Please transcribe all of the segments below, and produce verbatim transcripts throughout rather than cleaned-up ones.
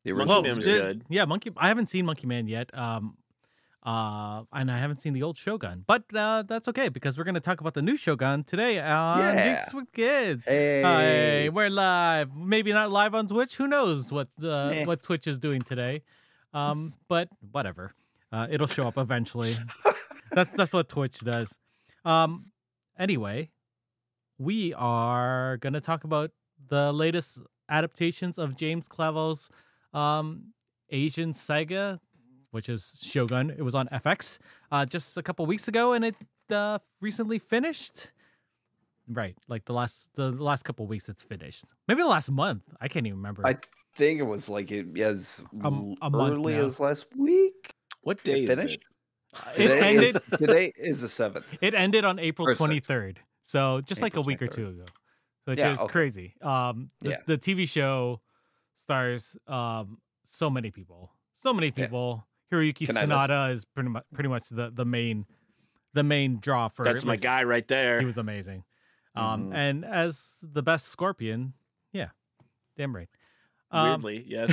The Monkey original Man was was good. good. Yeah, Monkey. I haven't seen Monkey Man yet. Um, uh, and I haven't seen the old Shogun, but uh, that's okay because we're gonna talk about the new Shogun today on Yeah. Geeks with Kids. Hey. Hey, we're live. Maybe not live on Twitch. Who knows what uh, Eh. what Twitch is doing today? Um, but whatever. Uh, it'll show up eventually. that's that's what Twitch does. Um, anyway, we are gonna talk about the latest adaptations of James Clavell's um, Asian saga, which is Shogun. It was on F X uh, just a couple weeks ago, and it uh, recently finished. Right, like the last the last couple weeks, it's finished. Maybe the last month. I can't even remember. I think it was like it as Um, a month early now. as last week. What day It is finished. it? It Today ended. is today is the seventh. It ended on April Or sixth. twenty-third. So just like a April week or two twenty-third. ago. Which Yeah, is okay. crazy. Um the, Yeah. the T V show stars um so many people. So many Yeah. people. Hiroyuki Can I list- Sanada is pretty much pretty much the, the main the main draw for That's at my least- guy right there. He was amazing. Um Mhm. and as the best Scorpion, yeah. Damn right. Um, Weirdly, yes.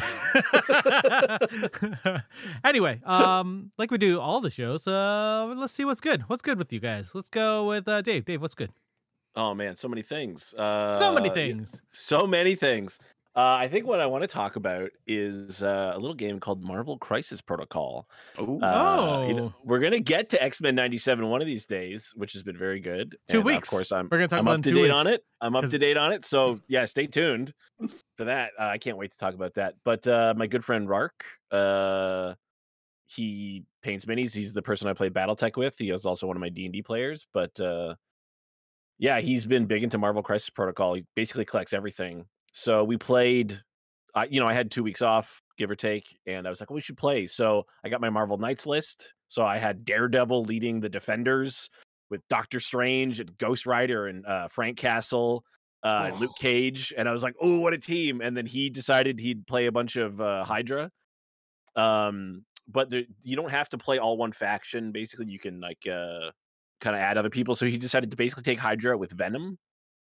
anyway, um, like we do all the shows, uh, let's see what's good. What's good with you guys? Let's go with uh, Dave. Dave, what's good? Oh man, so many things. Uh, so many yeah, things. So many things. Uh, I think what I want to talk about is uh, a little game called Marvel Crisis Protocol. Ooh. Uh, you Oh. know, we're gonna get to X-Men ninety-seven one of these days, which has been very good. Two And, weeks. Of course, I'm We're gonna talk I'm about up in to two date on weeks. it. I'm up 'Cause- to date on it. So yeah, stay tuned for that. Uh, I can't wait to talk about that. But uh, my good friend Rark, uh, he paints minis. He's the person I play BattleTech with. He is also one of my D and D players. But uh, yeah, he's been big into Marvel Crisis Protocol. He basically collects everything. So we played. I, you know, I had two weeks off, give or take, and I was like, well, we should play. So I got my Marvel Knights list. So I had Daredevil leading the Defenders with Doctor Strange and Ghost Rider and uh, Frank Castle, uh, Oh. Luke Cage, and I was like, oh, what a team! And then he decided he'd play a bunch of uh, Hydra. Um, but there, you don't have to play all one faction. Basically, you can like uh, kind of add other people. So he decided to basically take Hydra with Venom.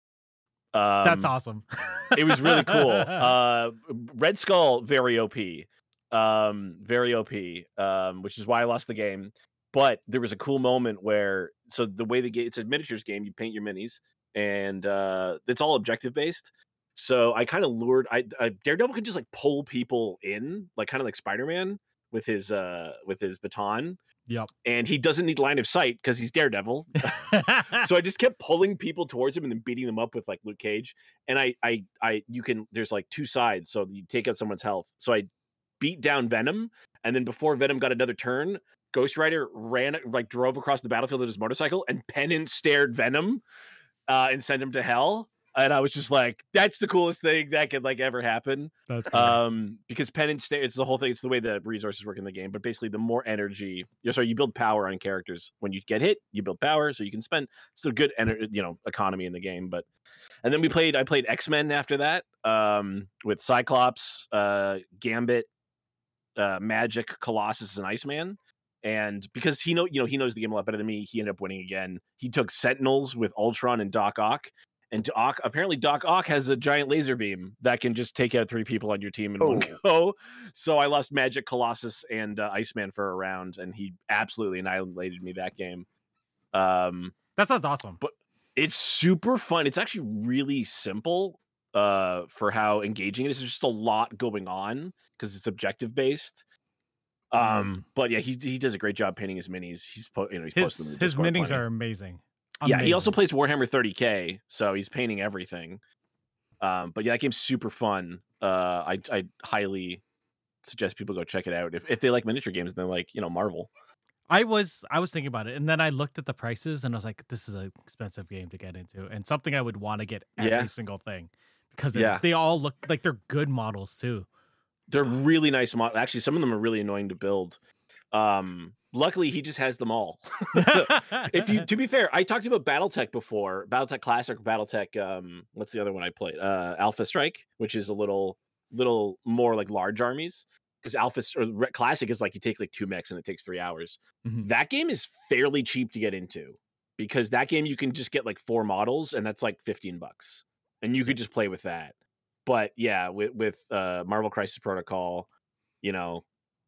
Um, That's awesome. it was really cool. Uh, Red Skull, very O P, um, very O P, um, which is why I lost the game. But there was a cool moment where, so the way the game, it's a miniatures game. You paint your minis, and uh, it's all objective based. So I kind of lured. I, I Daredevil could just like pull people in, like kind of like Spider-Man with his uh with his baton. Yep. And he doesn't need line of sight because he's Daredevil. So I just kept pulling people towards him and then beating them up with like Luke Cage. And I, I, I, you can, there's like two sides. So you take out someone's health. So I beat down Venom. And then before Venom got another turn, Ghost Rider ran, like drove across the battlefield with his motorcycle and penance stared Venom uh, and sent him to hell. And I was just like, that's the coolest thing that could like ever happen. That's cool. Um, because penance stare, it's the whole thing. It's the way the resources work in the game. But basically, the more energy, you sorry, you build power on characters. When you get hit, you build power, so you can spend. It's a good, ener- you know, economy in the game. But and then we played. I played X-Men after that, um, with Cyclops, uh, Gambit, uh, Magic, Colossus, and Iceman. And because he know, you know, he knows the game a lot better than me, he ended up winning again. He took Sentinels with Ultron and Doc Ock. And Doc, apparently Doc Ock has a giant laser beam that can just take out three people on your team in one Oh. go. So I lost Magic, Colossus, and uh, Iceman for a round, and he absolutely annihilated me that game. Um, That sounds awesome. it's super fun. It's actually really simple uh, for how engaging it is. There's just a lot going on because it's objective based. Um, but yeah, he he does a great job painting his minis. He's po- you know he's posting His them in his Discord minis plenty. are amazing. Yeah, he also Amazing. plays Warhammer thirty K, so he's painting everything. Um, but yeah, that game's super fun. Uh, I I highly suggest people go check it out if, if they like miniature games. Then like you know Marvel. I was I was thinking about it, and then I looked at the prices, and I was like, "This is an expensive game to get into, and something I would want to get every Yeah. single thing because it- Yeah. they all look like they're good models too." They're really nice mod. Actually, some of them are really annoying to build. Um, luckily, he just has them all. if you, to be fair, I talked about BattleTech before. BattleTech Classic, BattleTech. Um, what's the other one I played? Uh, Alpha Strike, which is a little, little more like large armies. Because Alpha or Re- Classic is like you take like two mechs and it takes three hours. Mhm. That game is fairly cheap to get into because that game you can just get like four models and that's like fifteen bucks, and you could just play with that. But yeah, with with uh, Marvel Crisis Protocol, you know,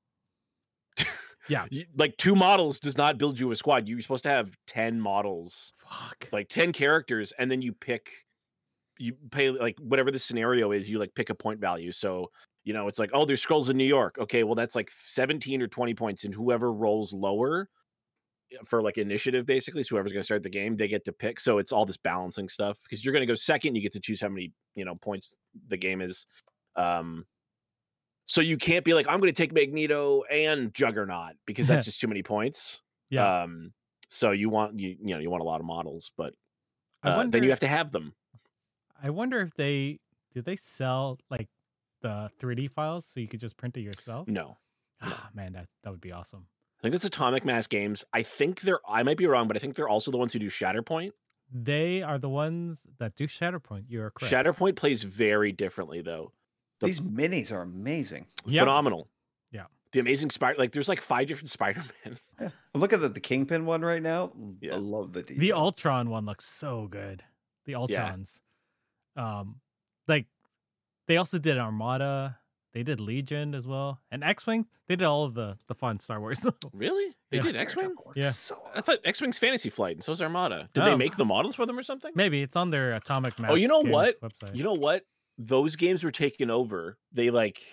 Yeah. you- like two models does not build you a squad. You're supposed to have ten models, Fuck. like ten characters, and then you pick, you pay like whatever the scenario is, you like pick a point value. So, you know, it's like, oh, there's scrolls in New York. Okay, well, that's like seventeen or twenty points, and whoever rolls lower for like initiative, basically, so whoever's going to start the game, they get to pick. So it's all this balancing stuff because you're going to go second, you get to choose how many, you know, points the game is. Um, so you can't be like, I'm going to take Magneto and Juggernaut because that's just too many points. Yeah. Um, so you want you you know you want a lot of models, but I uh, wonder. then you have to have them. I wonder if they did they sell like the three D files so you could just print it yourself. No, Ah, man, that that would be awesome. I think it's Atomic Mass Games. I think they're. I might be wrong, but I think they're also the ones who do Shatterpoint. They are the ones that do Shatterpoint. You are correct. Shatterpoint plays very differently, though. The- These minis are amazing. Yep. Phenomenal. Yeah. The Amazing Spider. Like, there's like five different Spider-Man. Yeah. Look at the, the Kingpin one right now. Yeah. I love the detail. The Ultron one looks so good. The Ultrons. Um, like they also did Armada. They did Legion as well, and X-Wing. They did all of the the fun Star Wars. Really? They Yeah. did X-Wing? Daredevil looks Yeah. So I thought X-Wing's Fantasy Flight, and so is Armada. Did Oh. they make the models for them or something? Maybe it's on their Atomic Mass. Oh, you know Games what? Website. You know what? Those games were taken over. They like,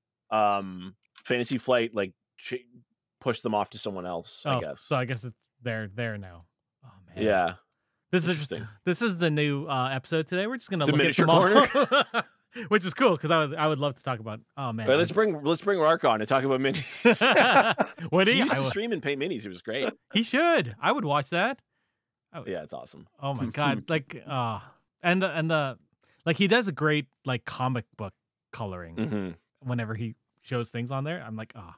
um, Fantasy Flight like ch- pushed them off to someone else. oh, I guess. so I guess it's they're there now. Oh man. Yeah. This is just, Interesting. this is the new uh, episode today. We're just gonna The look miniature at them all, which is cool because I would I would love to talk about. Oh man, All right, let's bring let's bring Mark on and talk about minis. what do he you? used I to would- stream and paint minis. It was great. he should. I would watch that. Yeah, it's awesome. Oh my god, like uh and the and the like he does a great like comic book coloring hmm whenever he shows things on there. I'm like, ah,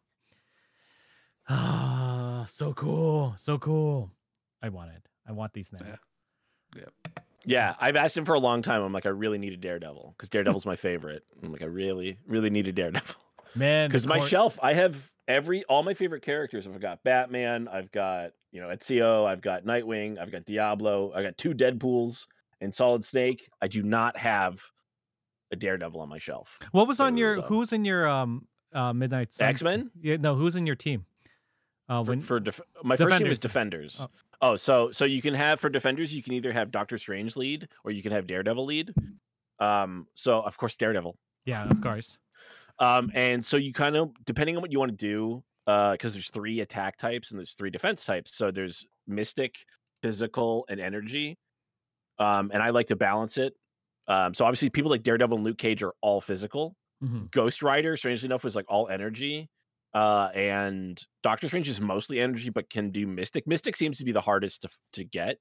ah, so cool, so cool. I want it. I want these now. Yeah. Yeah, I've asked him for a long time. I'm like, I really need a Daredevil because Daredevil's my favorite. I'm like, I really, really need a Daredevil Man, the because my cor- shelf, I have every all my favorite characters. I've got Batman, I've got you know Ezio, I've got Nightwing, I've got Diablo, I got two Deadpools and Solid Snake. I do not have a Daredevil on my shelf. What was So on it your? was, uh, Who's in your um uh Midnight Suns? X-Men? Yeah, no. Who's in your team? Uh, For, when for def- my first team was Defenders. Defenders. Oh. Oh, so so you can have for Defenders, you can either have Doctor Strange lead or you can have Daredevil lead. Um, so of course Daredevil. yeah, of course. Um, and so you kind of depending on what you want to do, uh, because there's three attack types and there's three defense types. So there's Mystic, Physical, and Energy. Um, and I like to balance it. Um, so obviously people like Daredevil and Luke Cage are all physical. Mhm. Ghost Rider, strangely enough, was like all energy. Uh, and Doctor Strange is mostly energy, but can do Mystic. Mystic seems to be the hardest to to get.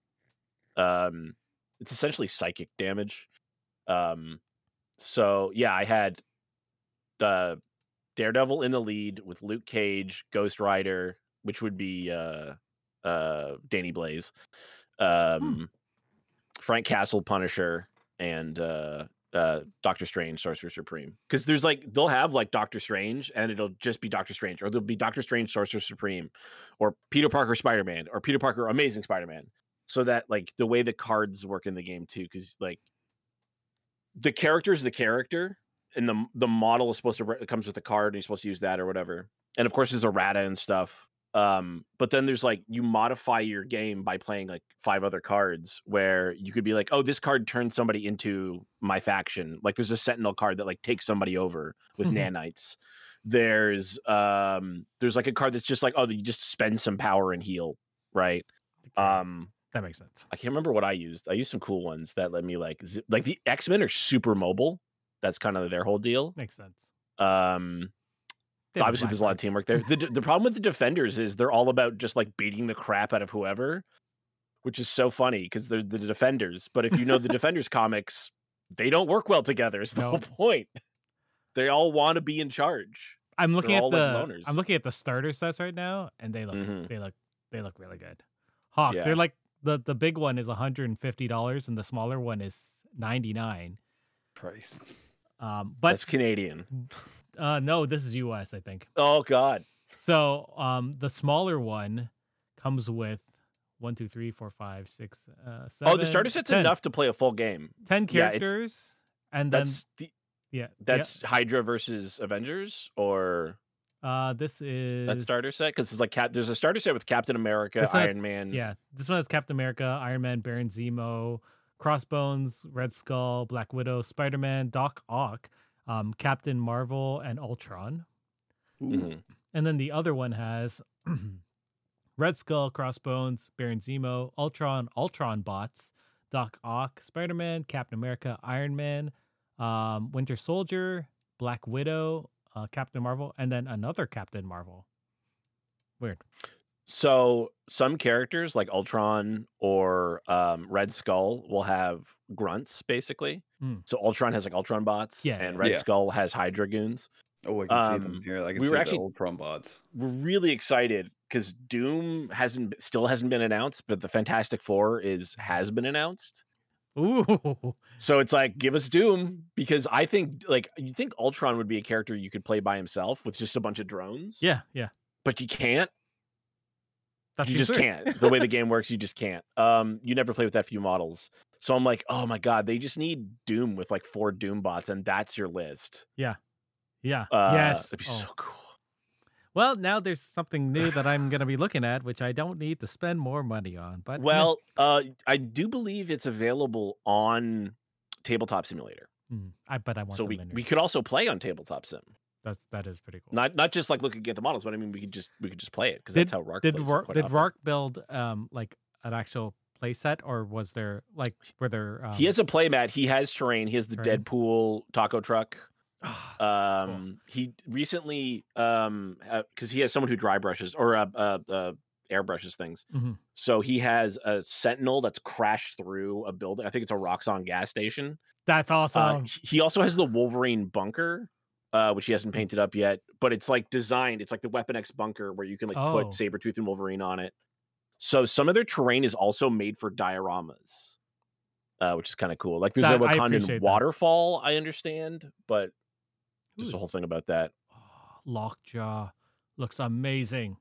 Um, it's essentially psychic damage. Um, so yeah, I had uh, Daredevil in the lead with Luke Cage, Ghost Rider, which would be uh, uh, Danny Blaze, um, Frank Castle, Punisher, and uh, uh, Doctor Strange, Sorcerer Supreme. Because there's like they'll have like Doctor Strange, and it'll just be Doctor Strange, or there'll be Doctor Strange, Sorcerer Supreme, or Peter Parker, Spider Man, or Peter Parker, Amazing Spider Man. So that like the way the cards work in the game too, because like the character is the character, and the the model is supposed to it comes with a card, and you're supposed to use that or whatever. And of course, there's errata and stuff. Um, but then there's like you modify your game by playing like five other cards where you could be like, oh, this card turns somebody into my faction. Like there's a Sentinel card that like takes somebody over with Mhm. nanites. There's um there's like a card that's just like, oh, you just spend some power and heal, right? Um That makes sense. I can't remember what I used. I used some cool ones that let me like zip, like the X-Men are super mobile. That's kind of their whole deal. Makes sense. Um They have obviously there's a lot of Blackbird. teamwork there. The the problem with the Defenders is they're all about just like beating the crap out of whoever, which is so funny because they're the Defenders. But if you know the Defenders comics, they don't work well together. Is the No. whole point. They all want to be in charge. I'm looking They're at all, the like, loners. I'm looking at the starter sets right now, and they look Mhm. they look they look really good. Hawk, Yeah. they're like the the big one is one hundred fifty dollars, and the smaller one is ninety-nine. Price. Um, but That's Canadian. uh, no, this is U S, I think. Oh God. So um, the smaller one comes with one, two, three, four, five, six, uh, seven. Oh, the starter set's ten, enough to play a full game. ten Yeah, it's- characters, and then That's the yeah, that's Hydra versus Avengers, or Uh, this is That starter set, because it's like Cap. There's a starter set with Captain America, This one has- Iron Man. Yeah, this one has Captain America, Iron Man, Baron Zemo, Crossbones, Red Skull, Black Widow, Spider Man, Doc Ock, um, Captain Marvel, and Ultron. Ooh. Mhm. And then the other one has Red Skull, Crossbones, Baron Zemo, Ultron, Ultron bots, Doc Ock, Spider Man, Captain America, Iron Man, um, Winter Soldier, Black Widow, uh, Captain Marvel, and then another Captain Marvel. Weird. So some characters like Ultron or um, Red Skull will have grunts, basically. Mm. So Ultron has like Ultron bots, Yeah, and yeah. Red Yeah. Skull has Hydra goons. Oh, I can see them Um, here. I can we see were the actually- Ultron bots. We're really excited because Doom hasn't still hasn't been announced, but the Fantastic Four is has been announced. Ooh. So it's like, give us Doom, because I think like you think Ultron would be a character you could play by himself with just a bunch of drones. Yeah, yeah. But you can't. That's You just can't. The way the game works, you just can't. Um, you never play with that few models. So I'm like, oh my god, they just need Doom with like four Doom bots, and that's your list. Yeah. Uh, yes. it'd be Oh. so cool. Well, now there's something new that I'm going to be looking at, which I don't need to spend more money on. But eh, Well, uh, I do believe it's available on Tabletop Simulator, mm, I but I want so them we in we here. could also play on Tabletop Sim. That's that is pretty cool. Not not just like looking at the models, but I mean we could just we could just play it because Did- that's how Rark did plays it Rourke, quite did often. Rourke build um like an actual play set, or was there like were there? Um, He has a playmat. He has terrain. He has the terrain? Deadpool taco truck. Ah, that's so cool. Um, he recently, um, because he has someone who dry brushes or uh, uh, uh airbrushes things. Mhm. So he has a Sentinel that's crashed through a building. I think it's a Roxxon gas station. That's Uh, awesome. he- he also has the Wolverine bunker, uh, which he hasn't Hmm. painted up yet. But it's like designed. It's like the Weapon X bunker where you can like Oh. put Sabretooth and Wolverine on it. So some of their terrain is also made for dioramas, uh, which is kind of cool. Like there's That- a I appreciate Wakandan that. waterfall, I understand, but there's a Ooh. whole thing about that. Oh, Lockjaw looks amazing.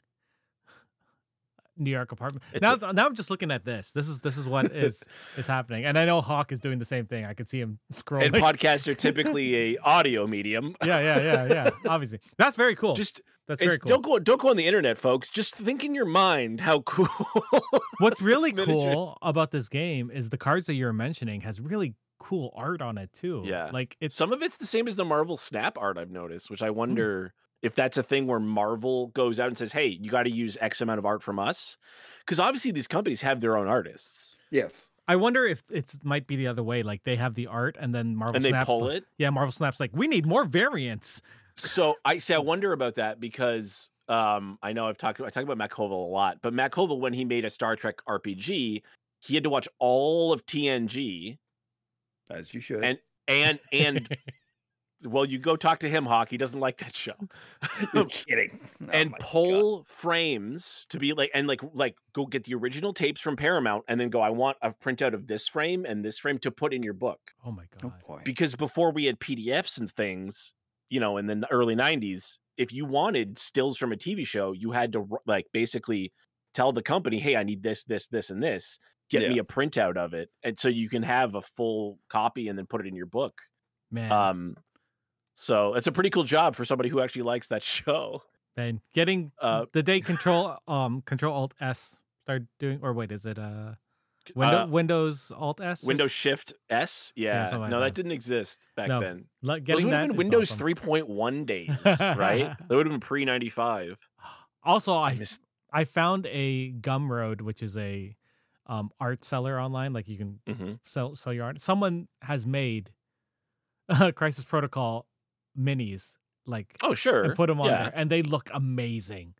New York apartment. It's Now, a- now I'm just looking at this. This is this is what is is happening, and I know Hawk is doing the same thing. I can see him scrolling. And podcasts are typically a audio medium. yeah, yeah, yeah, yeah. Obviously, that's very cool. Just that's it's, very cool. don't go don't go on the internet, folks. Just think in your mind how cool. What's really miniatures. cool about this game is the cards that you're mentioning has really cool art on it too. Yeah. like it's Some of it's the same as the Marvel Snap art I've noticed, Hmm. which I wonder if that's a thing where Marvel goes out and says, "Hey, you got to use X amount of art from us," because obviously these companies have their own artists Yes. I wonder if it's might be the other way. Like they have the art, and then Marvel and they snaps. pull like- it. Yeah, Marvel snaps like we need more variants. So I say I wonder about that because um, I know I've talked I talk about Matt Colville a lot, but Matt Colville, when he made a Star Trek R P G, he had to watch all of T N G As you should. and and and well, you go talk to him, Hawk. He doesn't like that show. You're kidding. Oh and my God. pull frames to be like and like like go get the original tapes from Paramount and then go, I want a printout of this frame and this frame to put in your book. Oh my Oh god. boy. Because before we had P D Fs and things, you know, in the early nineties, if you wanted stills from a T V show, you had to r- like basically tell the company, hey, I need this, this, this, and this. Get me Yeah. a printout of it. And so you can have a full copy and then put it in your book. Man, Um, so it's a pretty cool job for somebody who actually likes that show. man, getting uh, the day control um control alt S started doing, or wait, is it uh window Uh, Windows alt S? or Windows Shift S, yeah, something like no, that. that. didn't exist back No, then. Like, Those getting would that have been is Windows awesome. three point one days, right? That would have been pre ninety-five. Also, I I miss. I found a Gumroad, which is a um art seller online. Like you can Mhm. sell sell your art. Someone has made uh, Crisis Protocol minis, like Oh, sure. and put them on yeah. there, and they look amazing.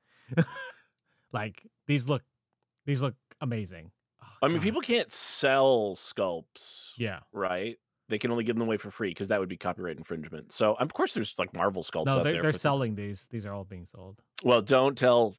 Like these look, these look amazing. Oh, I mean, God. people can't sell sculpts, Yeah. right? They can only give them away for free because that would be copyright infringement. So, of course, there's like Marvel sculpts No, out they're there. they're for things. selling these. These are all being sold. Well, don't tell.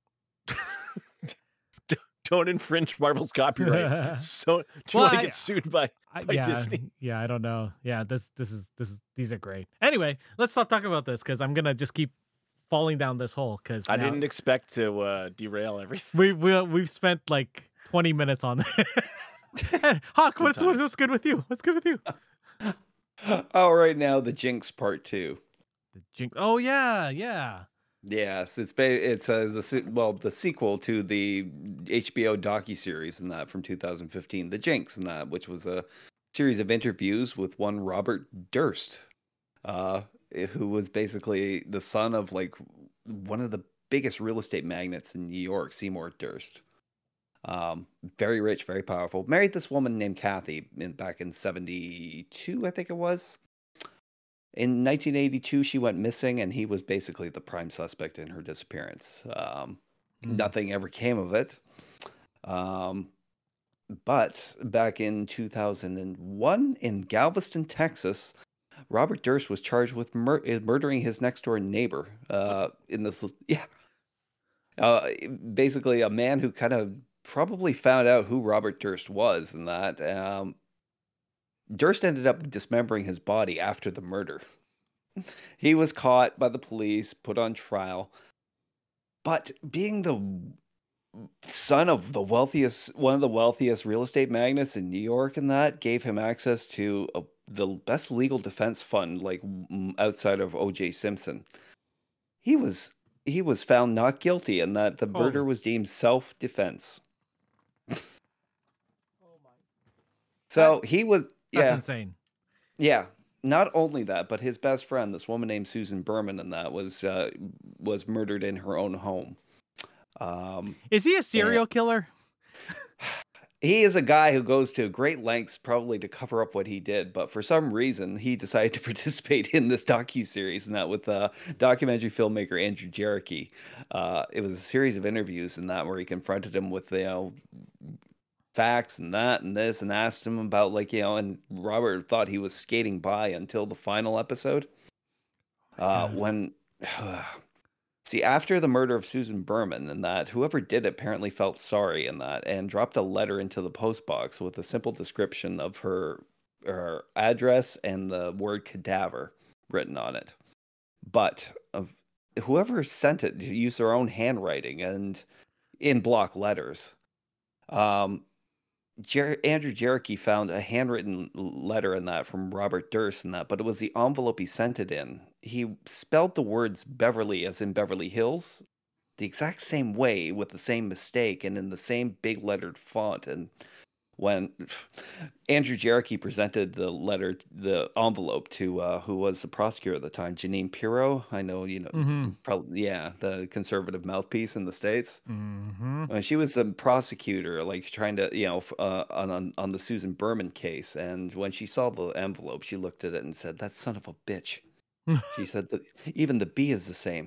Don't infringe Marvel's copyright. So, do you Well, want to I- get sued by? I, By yeah, Disney. yeah, I don't know. Yeah, this this is this is these are great. Anyway, let's stop talking about this because I'm gonna just keep falling down this hole. Because I didn't expect to uh, derail everything. we we we've spent like twenty minutes on this. Hawk, what's times. what's good with you? What's good with you? All right, now the Jinx Part Two. The Jinx. Oh yeah, yeah. Yes, it's ba- it's uh, the se- well the sequel to the H B O docuseries and that from two thousand fifteen, The Jinx and that, which was a series of interviews with one Robert Durst, uh, eh, who was basically the son of like one of the biggest real estate magnates in New York, Seymour Durst. Um, very rich, very powerful. Married this woman named Kathy in, back in seventy-two, I think it was. In nineteen eighty-two, she went missing, and he was basically the prime suspect in her disappearance. Um, Mm. nothing ever came of it. Um, but back in two thousand one, in Galveston, Texas, Robert Durst was charged with mur- uh, murdering his next door neighbor. Uh, in this, yeah, uh, basically a man who kind of probably found out who Robert Durst was, and that um, Durst ended up dismembering his body after the murder. He was caught by the police, put on trial, but being the son of the wealthiest, one of the wealthiest real estate magnates in New York, and that gave him access to a, the best legal defense fund, like m- outside of O J. Simpson. He was he was found not guilty, and that the murder Holy, was deemed self-defense. that So he was, that's yeah, insane. yeah. Not only that, but his best friend, this woman named Susan Berman, and that was uh, was murdered in her own home. Um, Is he a and serial killer? he is a guy who goes to great lengths probably to cover up what he did, but for some reason he decided to participate in this docu-series, and that with uh, documentary filmmaker Andrew Jericho. Uh, it was a series of interviews in that where he confronted him with, you know, facts and that and this, and asked him about, like, you know, and Robert thought he was skating by until the final episode. Uh, God. when See, after the murder of Susan Berman, and that whoever did it apparently felt sorry in that and dropped a letter into the post box with a simple description of her her address and the word cadaver written on it. But of whoever sent it used their own handwriting and in block letters. Um, Jer- Andrew Jericho found a handwritten letter in that from Robert Durst in that, but it was the envelope he sent it in. He spelled the words Beverly as in Beverly Hills the exact same way with the same mistake and in the same big lettered font. And when Andrew Jericho presented the letter, the envelope to uh, who was the prosecutor at the time, Janine Pirro. I know, you know, Mm-hmm. probably, yeah, the conservative mouthpiece in the States. Mm-hmm. Uh, she was a prosecutor, like trying to, you know, f- uh, on, on on the Susan Berman case. And when she saw the envelope, she looked at it and said, "That son of a bitch." She said that even the B is the same.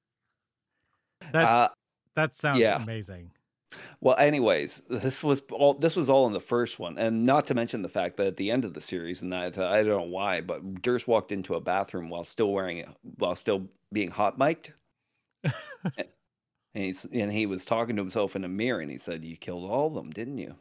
That Uh, that sounds yeah. amazing. Well, anyways, this was all this was all in the first one, and not to mention the fact that at the end of the series, and that uh, I don't know why, but Durst walked into a bathroom while still wearing while still being hot mic'd, and he's and he was talking to himself in a mirror, and he said, "You killed all of them, didn't you?"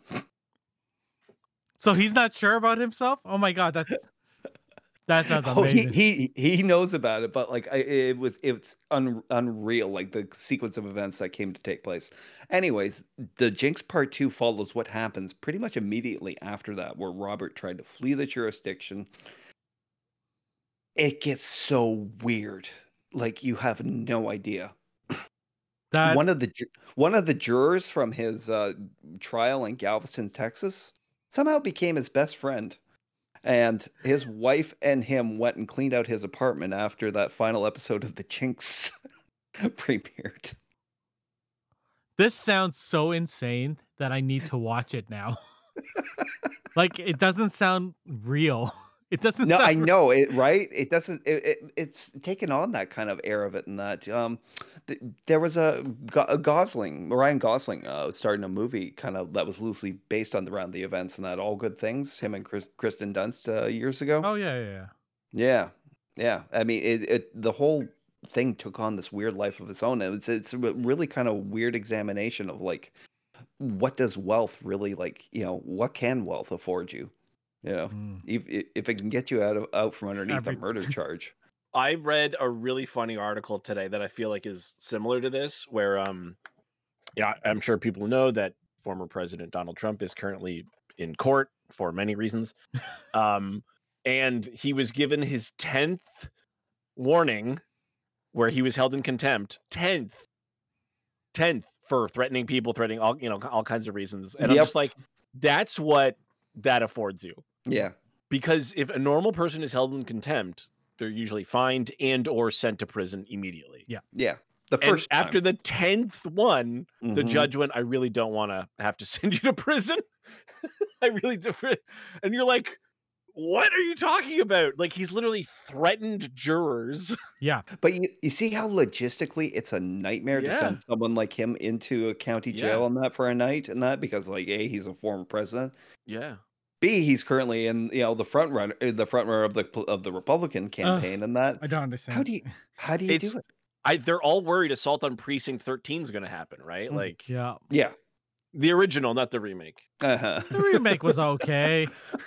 So he's not sure about himself? Oh my god, that's that sounds Oh, he amazing. he he knows about it, but like I, it was it's un, unreal, like the sequence of events that came to take place. Anyways, the Jinx Part Two follows what happens pretty much immediately after that, where Robert tried to flee the jurisdiction. It gets so weird, like you have no idea. That One of the ju- one of the jurors from his uh, trial in Galveston, Texas, somehow became his best friend. And his wife and him went and cleaned out his apartment after that final episode of The Jinx premiered. this sounds so insane that I need to watch it now. Like it doesn't sound real. It doesn't No, I sound. know it, right? It doesn't. It, it, it's taken on that kind of air of it, and that um, th- there was a, Go- a Gosling, Ryan Gosling, uh, starring a movie kind of that was loosely based on around the events and that All Good Things. Him and Chris, Kristen Dunst uh, years ago. Oh yeah, yeah, yeah. Yeah, yeah. I mean, it, it the whole thing took on this weird life of its own. It's it's a really kind of weird examination of like what does wealth really like. You know, what can wealth afford you? You know, Mm, if if it can get you out of out from underneath a every murder charge. I read a really funny article today that I feel like is similar to this, where um, yeah, I'm sure people know that former President Donald Trump is currently in court for many reasons, um, and he was given his tenth warning where he was held in contempt. tenth. tenth for threatening people, threatening all, you know, all kinds of reasons. And I'm Yep. just like, that's what that affords you. Yeah. Because if a normal person is held in contempt, they're usually fined and or sent to prison immediately. Yeah. Yeah. The And first time. after the tenth one, the Mhm. judge went, I really don't want to have to send you to prison. I really do. And you're like, what are you talking about? Like, he's literally threatened jurors. Yeah. But you, you see how logistically it's a nightmare to Yeah. send someone like him into a county jail Yeah. and that for a night and that because like A, he's a former president. Yeah. B, he's currently in you know the front runner the front runner of the of the Republican campaign and that. I don't understand. How do you how do you It's, do it? I, they're all worried assault on precinct thirteen is going to happen, right? Mm. Like Yeah. Yeah. the original, not the remake. Uh-huh. The remake was okay.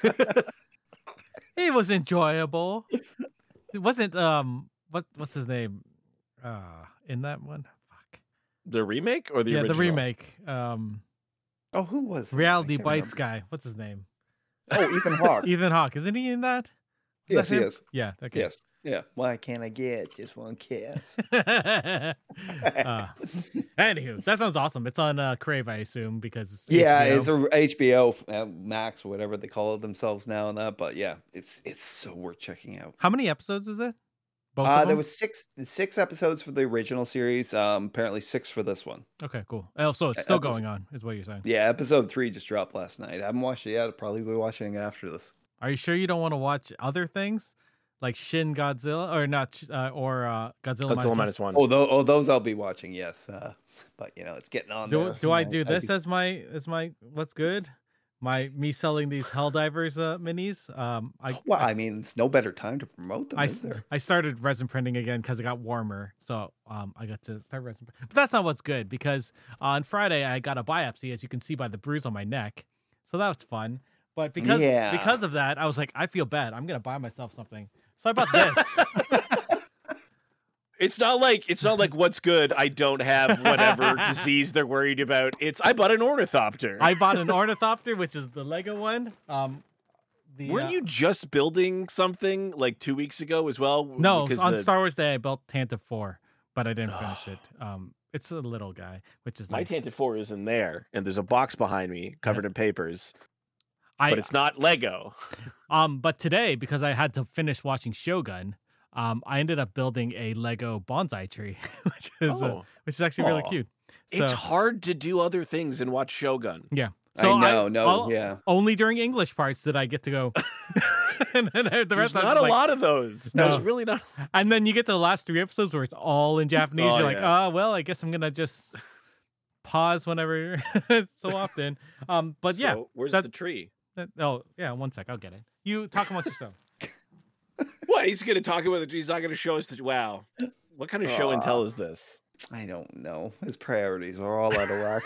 It was enjoyable. It wasn't um what what's his name? Uh in that one? Fuck. The remake or the yeah, original? the remake. Um Oh, who was that? I Reality can't Bites remember. guy. What's his name? Oh, Ethan Hawke. Ethan Hawke. Isn't he in that? Is Yes, that he him? is. Yeah, okay. Yes. Yeah. Why can't I get just one kiss? uh, anywho, that sounds awesome. It's on uh, Crave, I assume, because it's Yeah, H B O. it's a H B O uh, Max, whatever they call it themselves now, and that. But yeah, it's it's so worth checking out. How many episodes is it? Both Uh, of there them? was six six episodes for the original series. Um, apparently six for this one. Okay, cool. Oh, so it's still Epis- going on, is what you're saying. Yeah, episode three just dropped last night. I haven't watched it yet. I'll probably be watching it after this. Are you sure you don't want to watch other things like Shin Godzilla or not, Sh- uh, or uh, Godzilla, Godzilla minus one? minus one. Oh, those, oh, those I'll be watching. Yes, uh, but you know it's getting on Do there. do I you know, do I'd this be- as my as my what's good? My me selling these Helldivers uh, minis. Um, I Well, I I s- mean, it's no better time to promote them, I, is s- there? I started resin printing again because it got warmer, so um I got to start resin. Print. But that's not what's good because on Friday I got a biopsy, as you can see by the bruise on my neck. So that was fun. But because Yeah. because of that, I was like, I feel bad. I'm gonna buy myself something. So I bought this. It's not like it's not like what's good. I don't have whatever disease they're worried about. It's I bought an ornithopter. I bought an ornithopter, which is the Lego one. Um, the, Weren't uh, you just building something like two weeks ago as well? No, Because on the- Star Wars Day I built Tanta four, but I didn't finish it. Um, it's a little guy, which is my nice. Tantive four is in there, and there's a box behind me covered in papers, I but it's not Lego. um, but today because I had to finish watching Shogun, um, I ended up building a Lego bonsai tree, which is uh, Oh. which is actually really Aw. cute. So It's hard to do other things and watch Shogun. yeah, so I know, no, I'll- yeah. Only during English parts did I get to go. and then the There's rest I was not just a like- lot of those. No. There's really not. And then you get to the last three episodes where it's all in Japanese. Oh, You're like, yeah. oh, well, I guess I'm going to just pause whenever so often. Um, But yeah. So, where's that- the tree? that- oh, yeah, one sec. I'll get it. You talk amongst yourself. What? He's going to talk about the tree. He's not going to show us the. Wow. What kind of show and tell Aw. is this? I don't know. His priorities are all out of whack.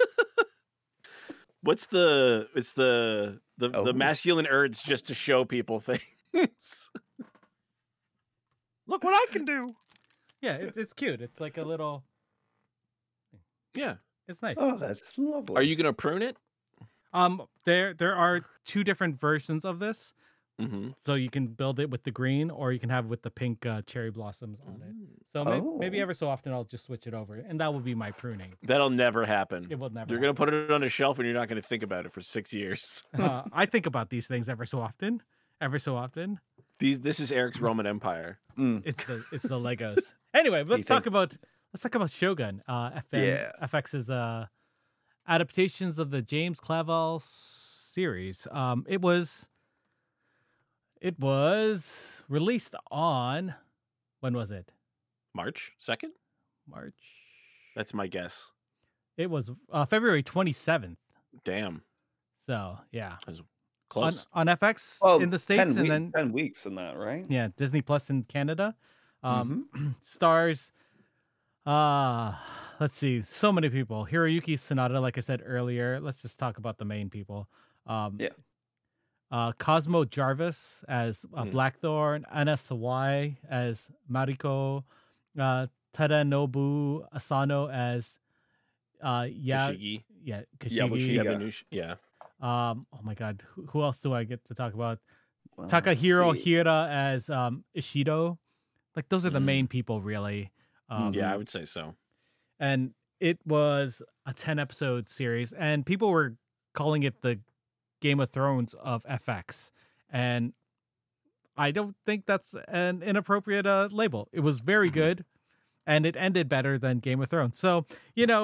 What's the? It's the the Oh. the masculine urge just to show people things. Look what I can do. Yeah, it, it's cute. It's like a little, Yeah. it's nice. Oh, that's lovely. Are you going to prune it? Um, There there are two different versions of this. Mm-hmm. So you can build it with the green or you can have with the pink uh, cherry blossoms on it. So may- maybe Oh. ever so often I'll just switch it over. And that will be my pruning. That'll never happen. It will never You're going to put it on a shelf and you're not going to think about it for six years. uh, I think about these things ever so often. Ever so often. These. This is Eric's Roman Empire. Mm. It's the it's the Legos. Anyway, let's You talk think- about let's talk about Shogun. Uh, F N, Yeah. F X's uh, adaptations of the James Clavell series. Um, it was it was released on when was it? March second? March. That's my guess. It was uh, February twenty seventh. Damn. So yeah, on, Close. on F X Well, in the states, ten, and week- then ten weeks in that, right? yeah, Disney Plus in Canada. Um, Mm-hmm. stars. Uh let's see. So many people. Hiroyuki Sanada, like I said earlier. Let's just talk about the main people. Um, Yeah. Uh, Cosmo Jarvis as uh, Mhm. Blackthorn, Anna Sawai as Mariko, uh, Tadanobu Asano as uh, yeah, Kashigi. yeah, Yabushi. Kashigi. Yeah. Yabunushi. Yeah. Um, oh my God, who, who else do I get to talk about? Well, let's Takahiro see. Hira as um, Ishido. Like those are the Mm. main people, really. Um, Yeah, I would say so. and it was a ten episode series, and people were calling it the Game of Thrones of F X, and I don't think that's an inappropriate uh, label. It was very Mhm. good, and it ended better than Game of Thrones. So you know,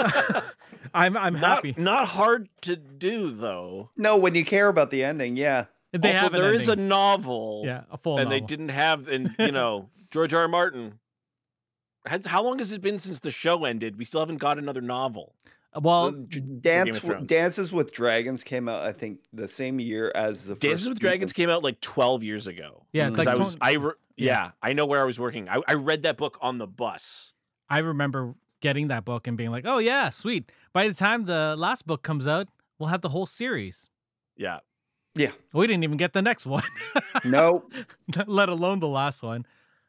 I'm I'm Not, happy. not hard to do though. No, when you care about the ending, yeah. They also, have an there is a ending. novel, yeah, a full and novel. they didn't have, and you know, George R. R. Martin. Has, how long has it been since the show ended? We still haven't got another novel. Well, The Dr- Game Dance of Thrones. Dances with Dragons came out, I think, the same year as the Dances first with Dragons season. came out like twelve years ago. yeah, Mm. Because like I was, twen- I re- yeah. yeah, I know where I was working. I, I read that book on the bus. I remember getting that book and being like, "Oh yeah, sweet." By the time the last book comes out, we'll have the whole series. Yeah, Yeah. We didn't even get the next one, No. let alone the last one.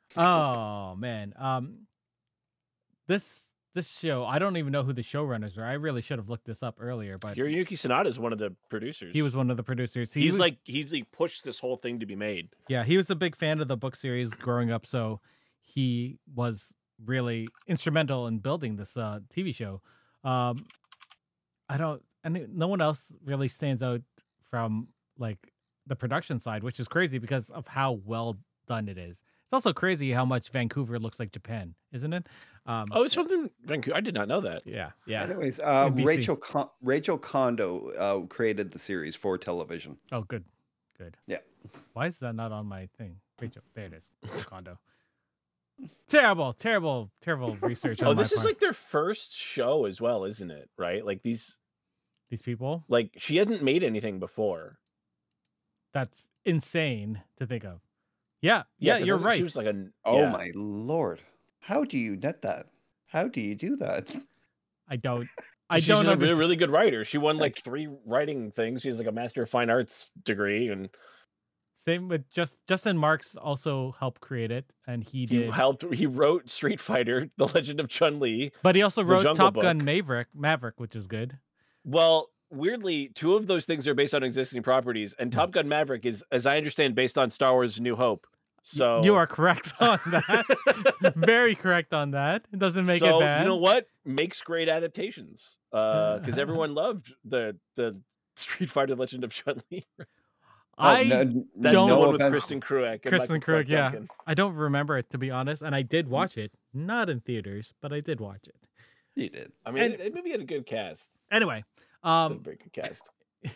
Oh man, um, this this show, I don't even know who the showrunners were. I really should have looked this up earlier, but Hiroyuki Sanada is one of the producers. he was one of the producers. He he's was, like he's like pushed this whole thing to be made. yeah, he was a big fan of the book series growing up, so he was really instrumental in building this uh, T V show. Um, I don't, and no one else really stands out from like the production side, which is crazy because of how well done it is. It's also crazy how much Vancouver looks like Japan, isn't it? Um, Oh, it's from Vancouver. I did not know that. yeah, yeah. Anyways, uh, N B C. Rachel Con- Rachel Kondo uh, created the series for television. Oh, good, good. Yeah. Why is that not on my thing? Rachel, there it is. Condo. Terrible, terrible, terrible research. Oh, on my this is part. like their first show as well, isn't it? Right? Like these, These people. like she hadn't made anything before. That's insane to think of. Yeah, yeah, 'cause I you're think right. She was like a Oh yeah. my lord! How do you net that? How do you do that? I don't. I She's don't a really, understand. really good writer. She won like three writing things. She has like a Master of Fine Arts degree, and Same with just Justin Marks also helped create it, and he he did. helped. He wrote Street Fighter: The Legend of Chun Li. But he also The wrote Jungle Top Gun Book. Maverick, Maverick, which is good. Well, weirdly, two of those things are based on existing properties, and Hmm. Top Gun Maverick is, as I understand, based on Star Wars: New Hope. So You are correct on that. Very correct on that. It doesn't make so, it bad. you know what? Makes great adaptations. Uh, because everyone loved the the Street Fighter: Legend of Chun Li. I oh, no, That's Don't- the no one with offense. Kristen Cruick. And Kristen Michael Clark Cruick, yeah. Duncan. I don't remember it to be honest, and I did watch it, not in theaters, but I did watch it. You did. I mean, And- it, it maybe had a good cast. Anyway, Um, um, very good cast.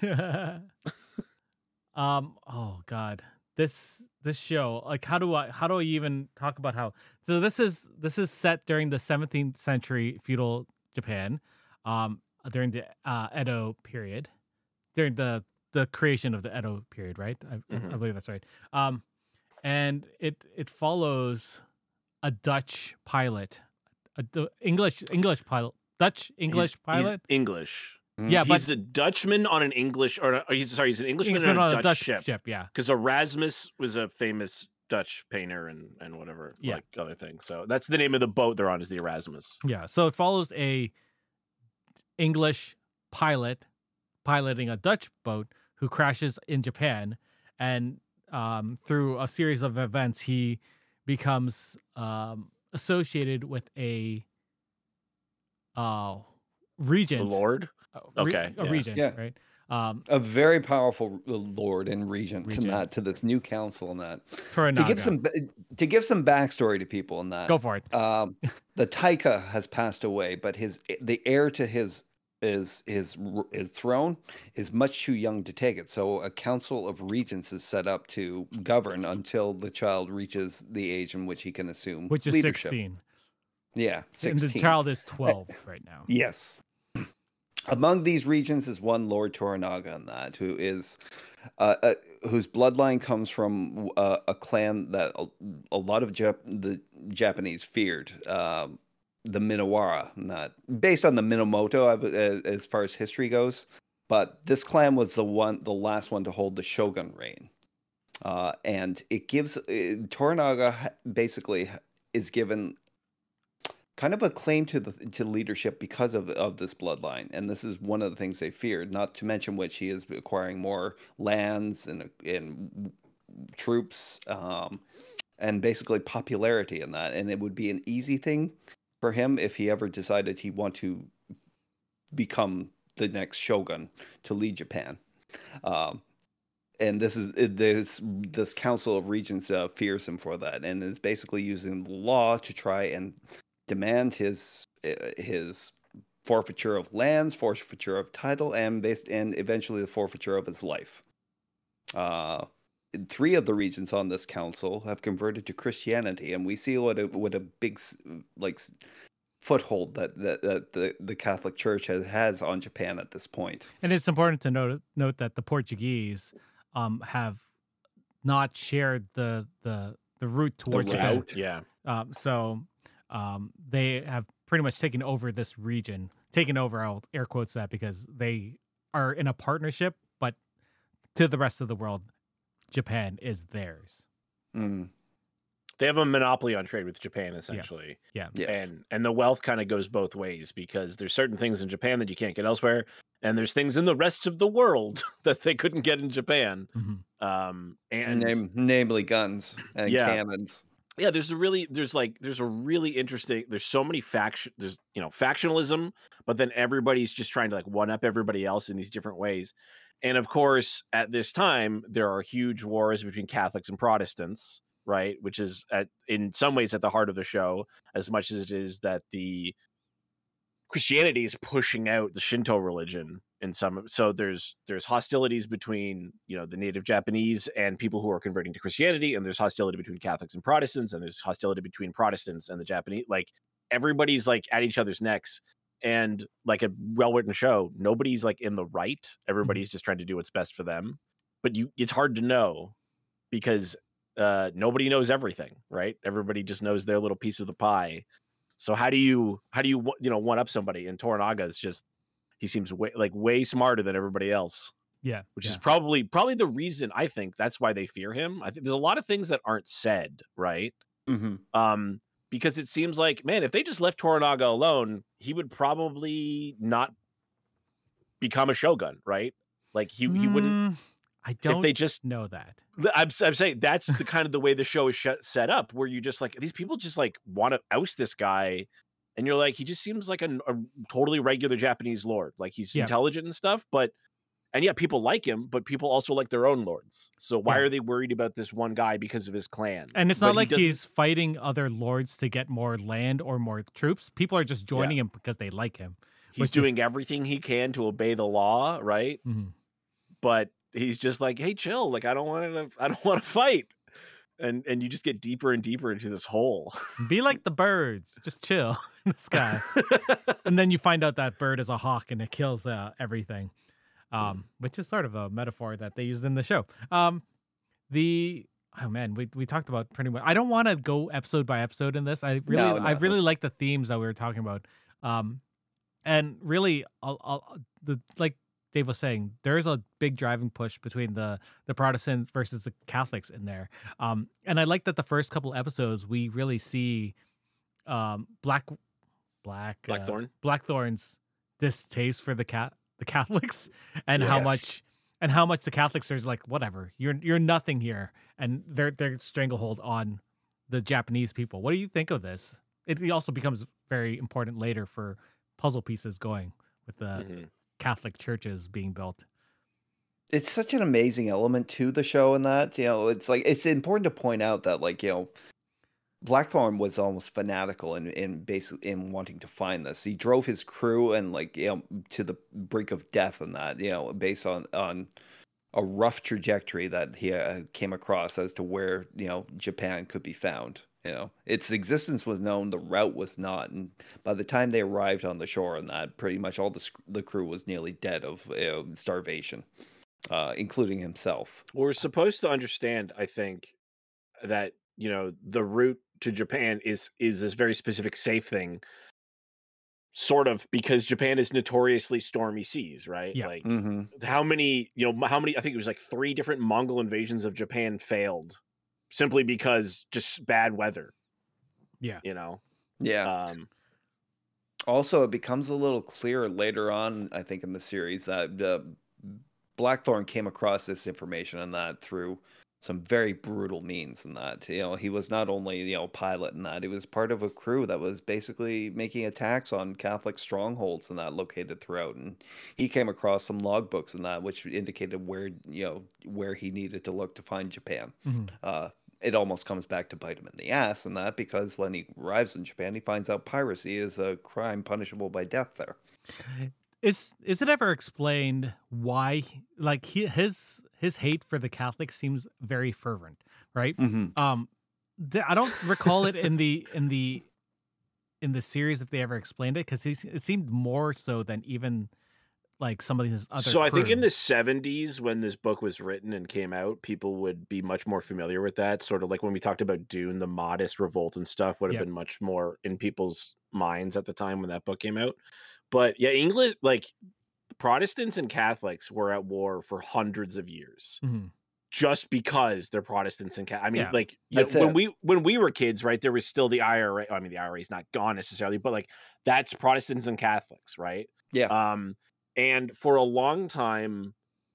um, oh god, this this show, like, how do I how do I even talk about how? So this is this is set during the seventeenth century feudal Japan, um, during the uh, Edo period, during the the creation of the Edo period, right? I, Mhm. I believe that's right. Um, and it it follows a Dutch pilot, a D- English English pilot, Dutch English He's- pilot. He's English. Yeah, but He's a Dutchman on an English, or or he's sorry, he's an Englishman Englishman on a on Dutch, ship. ship. Yeah, Because Erasmus was a famous Dutch painter and and whatever, Yeah. like other things. So that's the name of the boat they're on, is the Erasmus. yeah. So it follows a English pilot piloting a Dutch boat who crashes in Japan, and um, through a series of events, he becomes um, associated with a uh, regent. Lord. uh, re- Okay, a yeah. regent, Yeah. right? Um, A very powerful lord and regent, Regent. to that to this new council and that Toranaga. to give some ba- to give some backstory to people in that. Go for it. Um, the Taika has passed away, but his the heir to his his his r- his throne is much too young to take it. So a council of regents is set up to govern until the child reaches the age in which he can assume Which is leadership. sixteen. Yeah, And sixteen. the child is twelve right now. Yes. Among these regions is one Lord Toranaga, in that who is, uh, uh, whose bloodline comes from uh, a clan that a, a lot of Jap- the Japanese feared, um, the Minowara, not based on the Minamoto I w- as, as far as history goes, but this clan was the one, the last one to hold the shogun reign, uh, and it gives uh, Toranaga ha- basically ha- is given kind of a claim to the to leadership because of of this bloodline, and this is one of the things they feared. Not to mention which he is acquiring more lands and and troops, um, and basically popularity in that. And it would be an easy thing for him if he ever decided he want to become the next shogun to lead Japan. Um, and this is this this council of regents uh, fears him for that, and is basically using the law to try and demand his uh, his forfeiture of lands, forfeiture of title, and based and eventually the forfeiture of his life. Uh, three of the regents on this council have converted to Christianity, and we see what a what a big like foothold that, that, that the, the Catholic Church has, has on Japan at this point. And it's important to note note that the Portuguese um, have not shared the the the route towards The Japan. Out, yeah. Um, so um, they have pretty much taken over this region. Taken over, I'll air quotes that because they are in a partnership, but to the rest of the world, Japan is theirs. Mm. They have a monopoly on trade with Japan, essentially. Yeah. Yes. And and the wealth kind of goes both ways because there's certain things in Japan that you can't get elsewhere, and there's things in the rest of the world that they couldn't get in Japan. Mm-hmm. Um, and Name, namely guns and Yeah. cannons. yeah, there's a really there's like there's a really interesting there's so many faction there's you know factionalism, but then everybody's just trying to like one up everybody else in these different ways. And of course, at this time, there are huge wars between Catholics and Protestants, right? Which is at in some ways at the heart of the show, as much as it is that the Christianity is pushing out the Shinto religion in some. So there's there's hostilities between you know the native Japanese and people who are converting to Christianity, and there's hostility between Catholics and Protestants, and there's hostility between Protestants and the Japanese. Like everybody's like at each other's necks, and like a well-written show, nobody's like in the right. Everybody's just trying to do what's best for them. But you, it's hard to know because uh, nobody knows everything, right? Everybody just knows their little piece of the pie. So how do you how do you you know one up somebody? And Toranaga is just he seems way like way smarter than everybody else, Yeah. which yeah. is probably probably the reason I think that's why they fear him. I think there's a lot of things that aren't said, right? Mm-hmm. Um, because it seems like man, if they just left Toranaga alone, he would probably not become a shogun, right? Like he he wouldn't. Mm, I don't If they just know that. I'm, I'm saying that's the kind of the way the show is sh- set up, where you just like these people just like want to oust this guy, and you're like, he just seems like a, a totally regular Japanese lord. Like he's Yeah. intelligent and stuff, but and yeah, people like him, but people also like their own lords. So why Yeah. are they worried about this one guy because of his clan? And it's But not he like doesn't- he's fighting other lords to get more land or more troops. People are just joining him because they like him. he's which is- doing everything he can to obey the law, right? Mhm. But he's just like, hey, chill. Like I don't want to. I don't want to fight. And and you just get deeper and deeper into this hole. Be like the birds. Just chill in the sky. And then you find out that bird is a hawk and it kills uh, everything, um, which is sort of a metaphor that they used in the show. Um, the oh man, we we talked about pretty much. I don't want to go episode by episode in this. I really No, I no, really that's- like the themes that we were talking about, um, and really, I'll, I'll, the like Dave was saying, there's a big driving push between the the Protestants versus the Catholics in there. Um, and I like that the first couple episodes we really see um, Black Black uh, Blackthorn? Blackthorn's distaste for the cat the Catholics and how Yes. much and how much the Catholics are like whatever, you're you're nothing here, and they're they're stranglehold on the Japanese people. What do you think of this? It also becomes very important later for puzzle pieces going with the Mhm. Catholic churches being built. It's such an amazing element to the show in that, you know, it's like it's important to point out that like, you know, Blackthorn was almost fanatical in in basically in wanting to find this. He drove his crew and like, you know, to the brink of death and that, you know, based on on a rough trajectory that he uh, came across as to where, you know, Japan could be found. You know, its existence was known, the route was not, and by the time they arrived on the shore, and that pretty much all the sc- the crew was nearly dead of you know, starvation, uh, including himself. We're supposed to understand, I think, that you know the route to Japan is is this very specific safe thing, sort of because Japan is notoriously stormy seas, right? Yeah. Like hmm how many you know how many I think it was like three different Mongol invasions of Japan failed simply because just bad weather. Yeah. You know. Yeah. Um, Also, it becomes a little clearer later on, I think, in the series that uh, Blackthorn came across this information and that through some very brutal means in that. You know, he was not only, you know, pilot in that, he was part of a crew that was basically making attacks on Catholic strongholds and that located throughout. And he came across some logbooks in that which indicated where, you know, where he needed to look to find Japan. Mhm. Uh, it almost comes back to bite him in the ass in that, because when he arrives in Japan, he finds out piracy is a crime punishable by death there. Is is it ever explained why, like he, his his hate for the Catholics seems very fervent, right? Mm-hmm. Um, th- I don't recall it in the in the in the series if they ever explained it, because it seemed more so than even like some of his other. So I think crew. in the seventies, when this book was written and came out, people would be much more familiar with that. Sort of like when we talked about Dune, the modest revolt and stuff would have Yep. been much more in people's minds at the time when that book came out. But yeah, English, like Protestants and Catholics were at war for hundreds of years. Mhm. Just because they're Protestants and Catholics. I mean, Yeah, like you know, that's when it. we when we were kids, right? There was still the I R A. I mean, the I R A is not gone necessarily, but like that's Protestants and Catholics, right? Yeah. Um, and for a long time,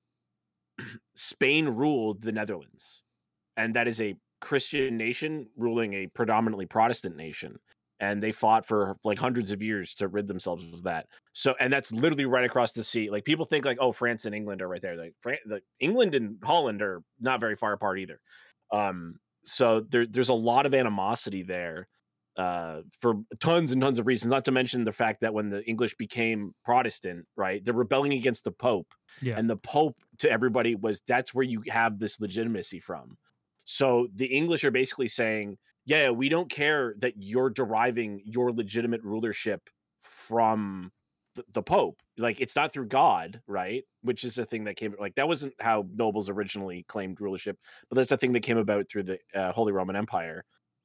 Spain ruled the Netherlands, and that is a Christian nation ruling a predominantly Protestant nation. And they fought for like hundreds of years to rid themselves of that. So, and that's literally right across the sea. Like people think like, oh, France and England are right there. Like, Fran- like England and Holland are not very far apart either. Um, so there, there's a lot of animosity there uh, for tons and tons of reasons. Not to mention the fact that when the English became Protestant, right, they're rebelling against the Pope, Yeah. and the Pope to everybody was that's where you have this legitimacy from. So the English are basically saying, yeah, we don't care that you're deriving your legitimate rulership from the, the Pope. Like, it's not through God, right? Which is a thing that came, like, that wasn't how nobles originally claimed rulership, but that's a thing that came about through the uh, Holy Roman Empire,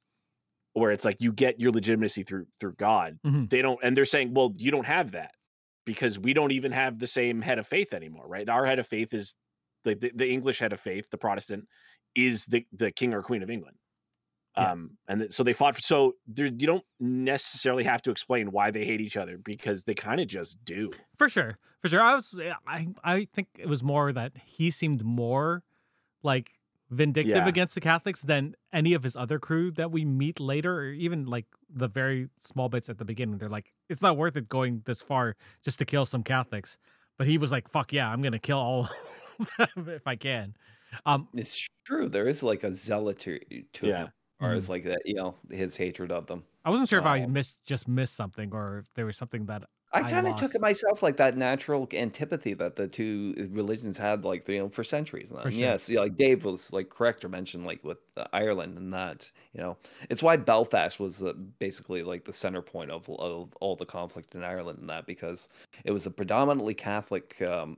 where it's like you get your legitimacy through through God. Mhm. They don't, and they're saying, well, you don't have that because we don't even have the same head of faith anymore, right? Our head of faith is the the, the English head of faith, the Protestant, is the the king or queen of England. Yeah. Um, and th- so they fought. For, so there, you don't necessarily have to explain why they hate each other because they kind of just do. For sure, for sure. I was, I, I think it was more that he seemed more like vindictive Yeah. against the Catholics than any of his other crew that we meet later, or even like the very small bits at the beginning. They're like, it's not worth it going this far just to kill some Catholics. But he was like, fuck yeah, I'm gonna kill all of them if I can. Um, It's true. There is like a zealotry to Yeah. him, as far as like that, you know, his hatred of them. I wasn't sure if I Um, missed just missed something or if there was something that I I kind of took lost. it myself, like that natural antipathy that the two religions had, like you know, for centuries. And For that. sure. Yes, yeah, like Dave was like correct or mentioned, like with uh, Ireland and that. You know, it's why Belfast was uh, basically like the center point of, of all the conflict in Ireland and that, because it was a predominantly Catholic, um,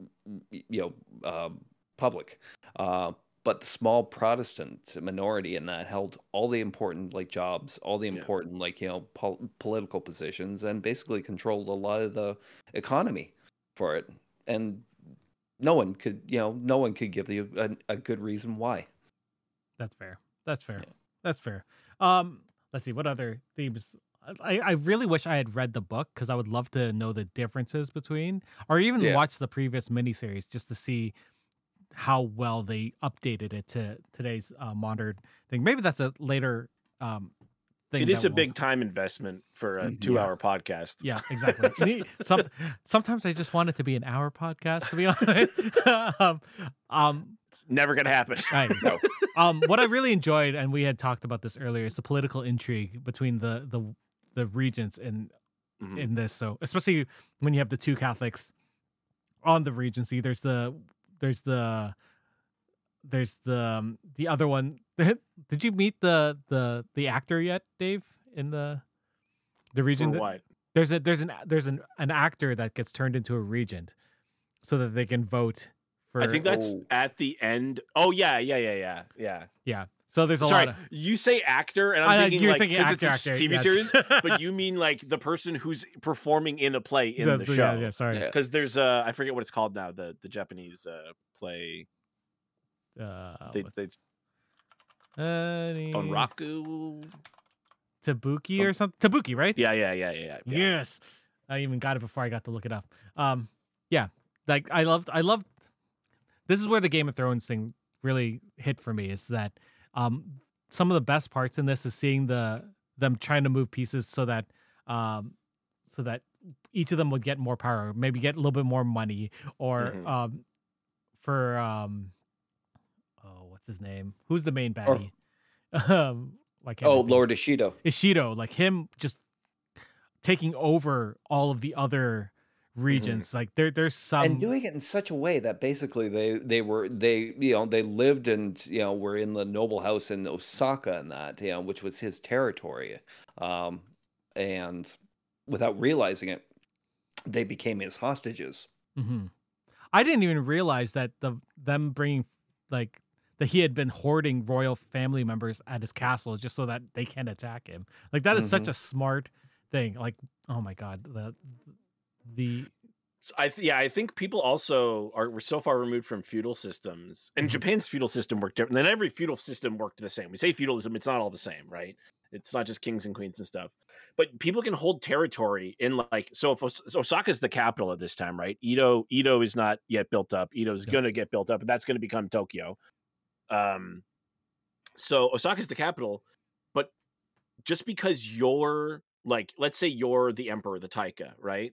y- you know, um, public. Uh, but the small Protestant minority in that held all the important like jobs, all the Yeah. important like you know pol- political positions, and basically controlled a lot of the economy for it. And no one could, you know, no one could give you a, a good reason why. That's fair. That's fair. Yeah. That's fair. Um, let's see what other themes. I, I really wish I had read the book because I would love to know the differences between, or even Yeah. watch the previous miniseries just to see how well they updated it to today's uh, modern thing. Maybe that's a later um, thing. It is that a we'll- big time investment for a Mhm. two-hour podcast. Yeah, exactly. You need- Some, sometimes I just want it to be an hour podcast, to be honest. um, um, It's never gonna happen. Right. No. Um, what I really enjoyed, and we had talked about this earlier, is the political intrigue between the the the regents in Mhm. in this. So especially when you have the two Catholics on the regency, there's the there's the there's the um, the other one. Did you meet the the the actor yet, Dave? In the the For regent, what? there's a there's an there's an an actor that gets turned into a regent, so that they can vote for. I think that's Oh. at the end. Oh yeah, yeah, yeah, yeah, yeah. yeah. So there's a Sorry, lot of. you say actor, and I'm I know, thinking you're like thinking because actor, it's a actor, T V yeah. series, but you mean like the person who's performing in a play in the, the- show. Yeah, yeah, sorry. Yeah. Because there's uh, I forget what it's called now. The the Japanese uh play Uh, They- what's- they- uh, Onraku. Tabuki Some- or something. Tabuki, right? Yeah, yeah, yeah, yeah, yeah. Yes. I even got it before I got to look it up. Um, yeah, like I loved, I loved. This is where the Game of Thrones thing really hit for me is that um, some of the best parts in this is seeing the them trying to move pieces so that um, so that each of them would get more power, maybe get a little bit more money, or Mhm. um, for um, oh, what's his name? Who's the main Or baddie? um, why can't I oh, think? Lord Ishido. Ishido, like him just taking over all of the other Mhm. regions. Like there, there's And some. doing it in such a way that basically they they were they you know they lived and you know were in the noble house in Osaka and that you know which was his territory, um, and without realizing it, they became his hostages. Mhm. I didn't even realize that the them bringing like that he had been hoarding royal family members at his castle just so that they can attack him. Like that is such hmm a smart thing. Like oh my god, the the So I th- yeah, I think people also are we're so far removed from feudal systems, and Mhm. Japan's feudal system worked different. Then every feudal system worked the same. We say feudalism, it's not all the same, right? It's not just kings and queens and stuff. But people can hold territory in like so. If Os- so Osaka's the capital at this time, right? Edo Edo is not yet built up. Edo's Yep. gonna get built up, and that's gonna become Tokyo. Um, so Osaka's the capital, but just because you're like, let's say you're the emperor, the Taika, right?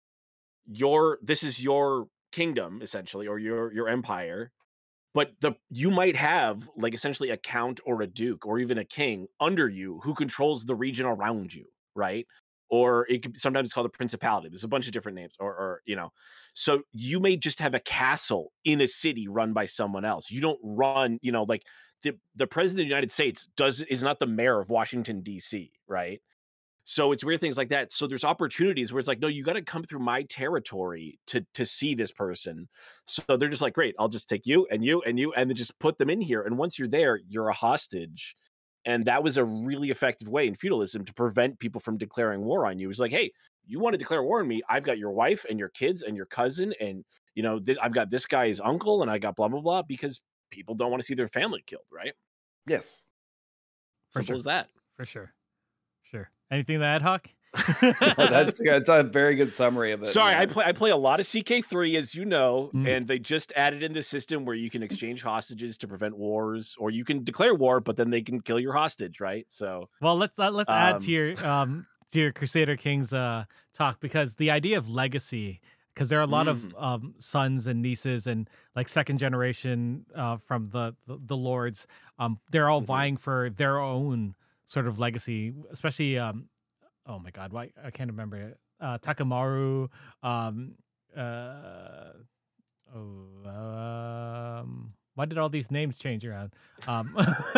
Your this is your kingdom essentially, or your your empire, but the you might have like essentially a count or a duke or even a king under you who controls the region around you, right? Or it could sometimes it's called a principality. There's a bunch of different names, or or you know, so you may just have a castle in a city run by someone else. You don't run, you know, like the the president of the United States does is not the mayor of Washington D C, right? So it's weird things like that. So there's opportunities where it's like, no, you got to come through my territory to to see this person. So they're just like, great, I'll just take you and you and you and then just put them in here. And once you're there, you're a hostage. And that was a really effective way in feudalism to prevent people from declaring war on you. It was like, hey, you want to declare war on me? I've got your wife and your kids and your cousin, and you know, this, I've got this guy's uncle, and I got blah blah blah because people don't want to see their family killed, right? Yes. For Simple sure. as that. For sure. Sure. Anything to add, Hawk? No, that's that's a very good summary of it. Sorry, I man. play I play a lot of C K three, as you know, Mm. and they just added in the system where you can exchange hostages to prevent wars, or you can declare war, but then they can kill your hostage, right? So, Well, let's uh, let's add to um, your um to your Crusader Kings uh talk, because the idea of legacy, because there are a lot of mm, um sons and nieces and like second generation uh from the the, the lords, um they're all mhm. vying for their own sort of legacy, especially um oh my god, why I can't remember it. Uh Takamaru, um uh oh um why did all these names change around? Um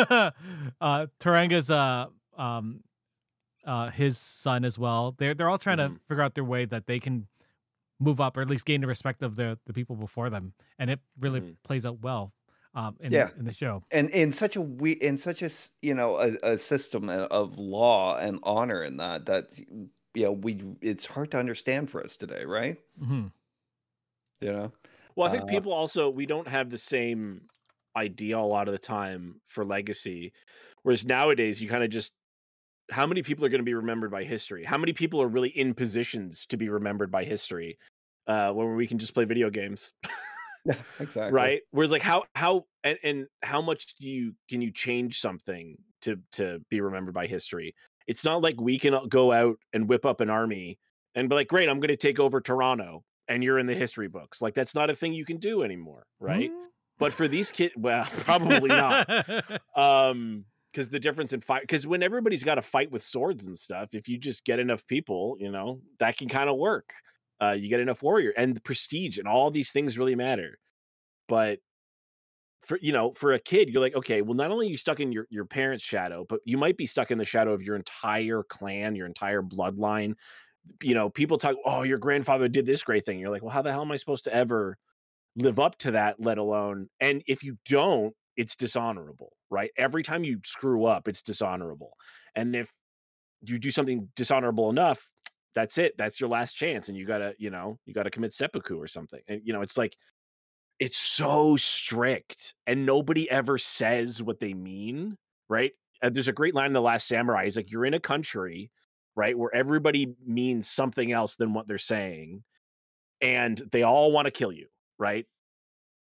uh Taranga's uh um uh his son as well. They're they're all trying to Mhm. figure out their way that they can move up or at least gain the respect of the the people before them. And it really Mhm. plays out well um in Yeah, in the show. and in such a we in such a s- you know a, a system o- of law and honor in that that you know we it's hard to understand for us today, right? Hmm. You know. Well, I think Uh, people also we don't have the same idea a lot of the time for legacy, whereas nowadays you kind of just how many people are going to be remembered by history? How many people are really in positions to be remembered by history? Uh, when we can just play video games. yeah, exactly. Right? Whereas like how how and, and how much do you can you change something to to be remembered by history? It's not like we can uh, go out and whip up an army and be like, great, I'm going to take over Toronto, and you're in the history books. Like that's not a thing you can do anymore, right? But for these kids, well, probably not. Um, because the difference in fight, because when everybody's got to fight with swords and stuff, if you just get enough people, you know, that can kind of work. Uh, you get enough warrior and the prestige and all these things really matter. But for you know, for a kid, you're like, okay, well, not only are you stuck in your, your parents' shadow, but you might be stuck in the shadow of your entire clan, your entire bloodline. You know, people talk, oh, your grandfather did this great thing. You're like, well, how the hell am I supposed to ever live up to that, let alone, and if you don't, it's dishonorable, right? Every time you screw up, it's dishonorable. And if you do something dishonorable enough, that's it. That's your last chance. And you gotta, you know, you gotta commit seppuku or something. And you know, it's like it's so strict and nobody ever says what they mean, right? Uh, there's a great line in The Last Samurai. He's like, you're in a country, right, where everybody means something else than what they're saying, and they all want to kill you, right?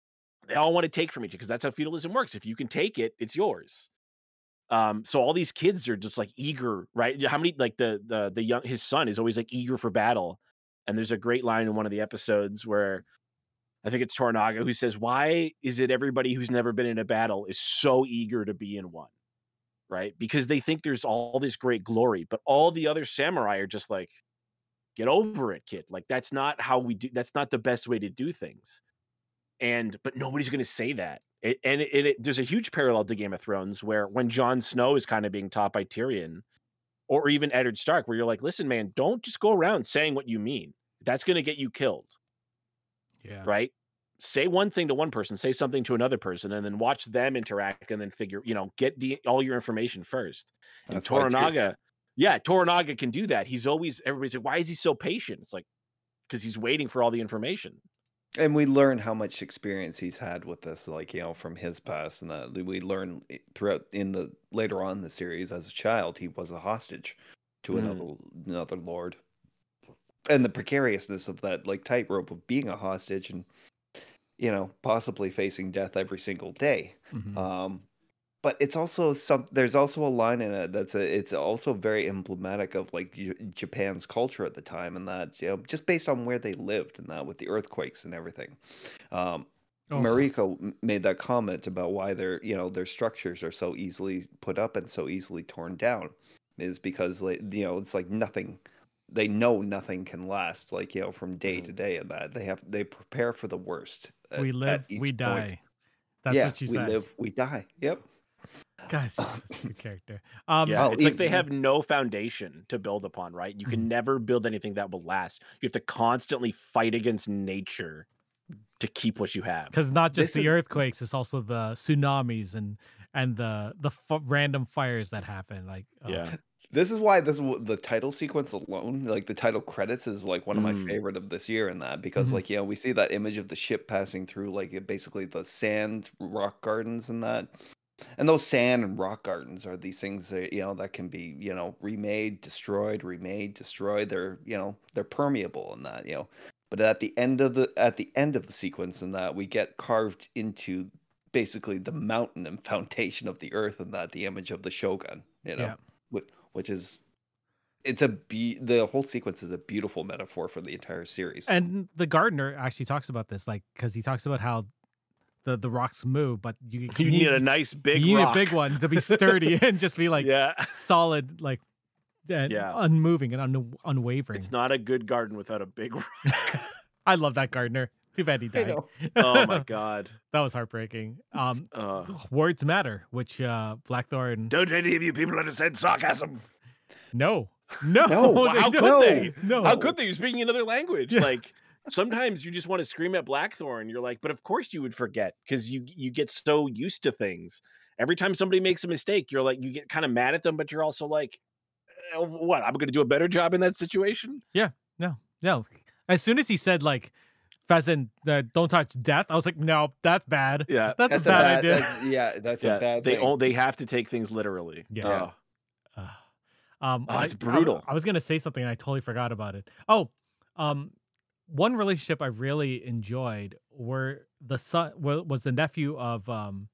they all want to take from each other because that's how feudalism works. If you can take it, it's yours. Um, so all these kids are just like eager, right? How many like the the the young his son is always like eager for battle. And there's a great line in one of the episodes where I think it's Toranaga who says, "Why is it everybody who's never been in a battle is so eager to be in one?" Right? Because they think there's all this great glory, but all the other samurai are just like, "Get over it, kid. Like that's not how we do. That's not the best way to do things." And but nobody's going to say that. It, and it, it, there's a huge parallel to Game of Thrones where when Jon Snow is kind of being taught by Tyrion, or even Eddard Stark, where you're like, "Listen, man, don't just go around saying what you mean. That's going to get you killed." Yeah. Right? Say one thing to one person, say something to another person, and then watch them interact, and then figure, you know, get the, all your information first. And That's why Tyr- Toranaga, yeah, Toranaga can do that. He's always, everybody's like, why is he so patient? It's like, because he's waiting for all the information. And we learn how much experience he's had with this, like, you know, from his past, and that we learn throughout in the later on in the series. As a child, he was a hostage to Mhm. another another lord, and the precariousness of that, like, tightrope of being a hostage and, you know, possibly facing death every single day. Mhm. Um, but it's also some. There's also a line in it that's a. It's also very emblematic of like J- Japan's culture at the time, and that, you know, just based on where they lived and that with the earthquakes and everything. Um, Oh. Mariko m- made that comment about why their, you know, their structures are so easily put up and so easily torn down, is because, like, you know, it's like nothing. They know nothing can last, like, you know, from day to Mhm. day, and that they have they prepare for the worst. At, We at live, each we point. die. That's yeah, what she we says. live, we die. Yep. God, she's such a good character. Um, Yeah, Oh, it's like they even- have no foundation to build upon, right? You can Mhm. never build anything that will last. You have to constantly fight against nature to keep what you have. because not just This the is- earthquakes, it's also the tsunamis and and the the f- random fires that happen. Like, oh, Yeah. This is why this w- the title sequence alone, like the title credits, is like one of my Mm. favorite of this year in that, because Mhm. like, you know, we see that image of the ship passing through like it- basically the sand rock gardens and that, and those sand and rock gardens are these things that, you know, that can be, you know, remade, destroyed, remade, destroyed. They're, you know, they're permeable in that, you know. But at the end of the at the end of the sequence in that, we get carved into basically the mountain and foundation of the earth, and that the image of the Shogun, you know. Yeah. Which, which is, it's a be the whole sequence is a beautiful metaphor for the entire series. and the gardener actually talks about this, like, because he talks about how the the rocks move, but you You need a nice big you need rock. a big one to be sturdy and just be like yeah. solid, like and Yeah. unmoving and un- unwavering. It's not a good garden without a big rock. I love that gardener. Too bad he I died. know. Oh my god. That was heartbreaking. Um, Uh, words matter, which uh, Blackthorn. don't any of you people understand sarcasm? No, no, No. Well, they how don't. could they? No, How could they? You're speaking another language. Yeah. Like sometimes you just want to scream at Blackthorn. You're like, but of course you would forget because you you get so used to things. Every time somebody makes a mistake, you're like, you get kind of mad at them, but you're also like, "Eh, what? I'm going to do a better job in that situation. no. As soon as he said like pheasant, uh, don't touch death, I was like, no, that's bad. Yeah, That's, a bad idea. that's- yeah, that's yeah. a bad they thing. all they have to take things literally. Yeah. Ugh. Uh, um, Oh, I- it's I- brutal. I, was gonna say something and I totally forgot about it. Oh, um, one relationship I really enjoyed were the son wa- was the nephew of um,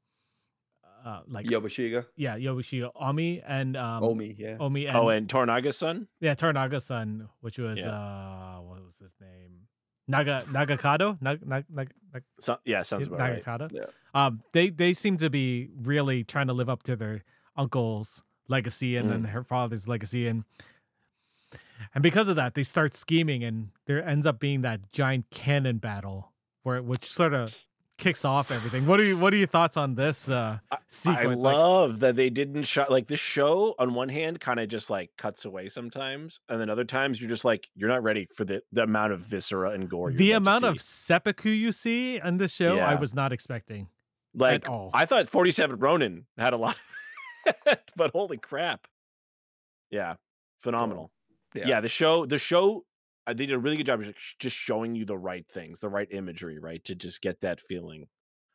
uh, like Yobashiga, yeah, Yoshi Omi and um, Omi, yeah. Omi and, Oh, and Tornaga's son. yeah, Tornaga's son, which was Yeah. uh, what was his name? Naga Nagakado, Nag, Nag, Nag, Nag, So, yeah, sounds about right. Nagakado. Yeah. Um, they they seem to be really trying to live up to their uncle's legacy and Mm. then her father's legacy, and and because of that, they start scheming, and there ends up being that giant cannon battle where which sort of kicks off everything. What are you what are your thoughts on this uh, sequence? I Like, love that they didn't shot like this show on one hand kind of just like cuts away sometimes, and then other times you're just like you're not ready for the, the amount of viscera and gore. You're the about amount to of see. seppuku you see in this show, I Yeah. was not expecting. like all. I thought forty-seven Ronin had a lot, but holy crap, yeah, phenomenal. Yeah. Yeah, the show the show uh, they did a really good job of just- just showing you the right things, the right imagery, right, to just get that feeling.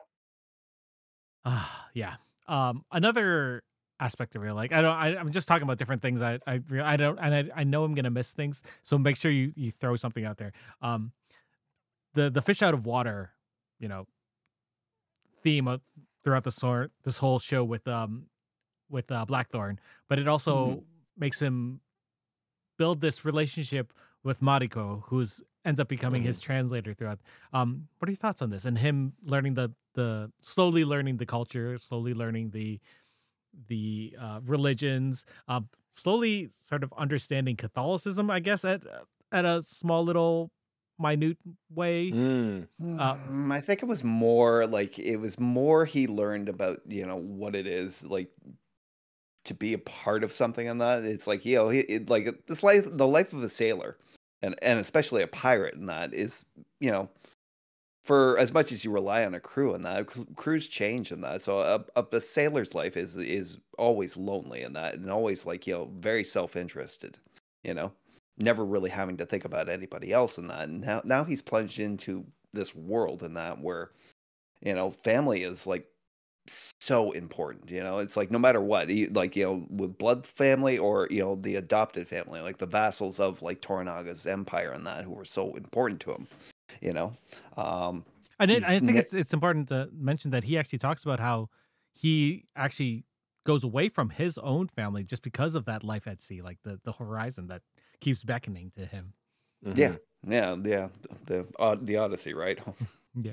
Ah, yeah. Um, another aspect of it, like I don't, I, I'm just talking about different things. I, I, I don't, and I, I know I'm gonna miss things. So make sure you, you throw something out there. Um, the, the fish out of water, you know, theme of, throughout the sort this whole show with um with uh, Blackthorn, but it also Mhm. makes him build this relationship with Mariko, who's ends up becoming his translator throughout. Um, what are your thoughts on this? And him learning the the slowly learning the culture, slowly learning the the uh, religions, um, slowly sort of understanding Catholicism, I guess, at at a small little minute way. Mm. Uh, Mm, I think it was more like it was more he learned about, you know, what it is like to be a part of something in that. It's like, you know, he, it, like this life, the life of a sailor, and and especially a pirate, in that is, you know, for as much as you rely on a crew and that cr- crews change in that. So a, a, a sailor's life is is always lonely in that, and always like, you know, very self interested. You know, never really having to think about anybody else in that. And now now he's plunged into this world in that where, you know, family is like so important. You know, it's like no matter what, you, like, you know, with blood family or, you know, the adopted family, like the vassals of like Toranaga's empire and that, who were so important to him. You know, um, and it, he's I think ne- it's it's important to mention that he actually talks about how he actually goes away from his own family just because of that life at sea, like the the horizon that keeps beckoning to him. yeah, Mhm. yeah, yeah, the uh, the Odyssey, right? Yeah.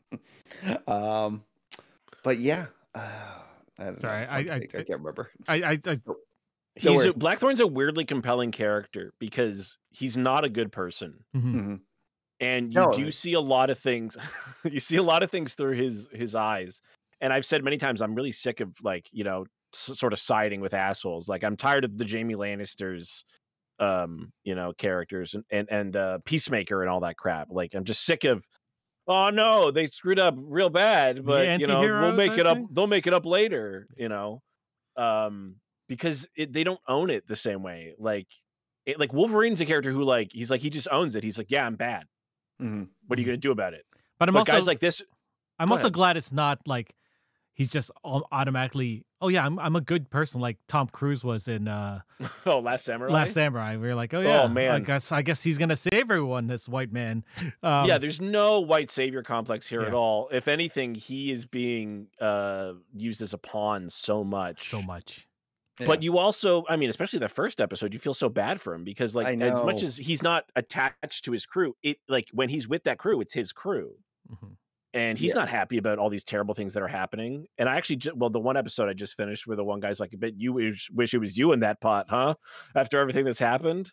um, but yeah, uh, I don't know. Sorry, I Point I take, I can't remember. I I, I Don't He's a, worry. Blackthorn's a weirdly compelling character because he's not a good person. mhm. Mhm. And you No, do see a lot of things. You see a lot of things through his his eyes. And I've said many times, I'm really sick of like, you know, s- sort of siding with assholes. Like I'm tired of the Jamie Lannisters, um, you know, characters and and and uh, Peacemaker and all that crap. Like I'm just sick of. Oh no, they screwed up real bad, The but you know we'll anti-hero make type it up. thing? They'll make it up later. You know, um, because it, they don't own it the same way. Like, it, like Wolverine's a character who like he's like he just owns it. He's like, yeah, I'm bad. mhm. What are you Mhm. gonna do about it? But I'm But also guys like this, I'm go also ahead. glad it's not like he's just au- automatically. Oh yeah, I'm I'm a good person, like Tom Cruise was in uh, Oh, Last Samurai. Last Samurai. We were like, oh Oh, yeah, I man. guess I guess he's gonna save everyone. This white man. Um, Yeah, there's no white savior complex here at Yeah. all. If anything, he is being uh used as a pawn so much. so much. But Yeah. you also, I mean, especially the first episode, you feel so bad for him because, like, I as much know. as he's not attached to his crew, it like when he's with that crew, it's his crew, Mhm. and he's Yeah. not happy about all these terrible things that are happening. And I actually, ju- well, the one episode I just finished where the one guy's like, "I bet you wish, wish it was you in that pot, huh?" After everything that's happened,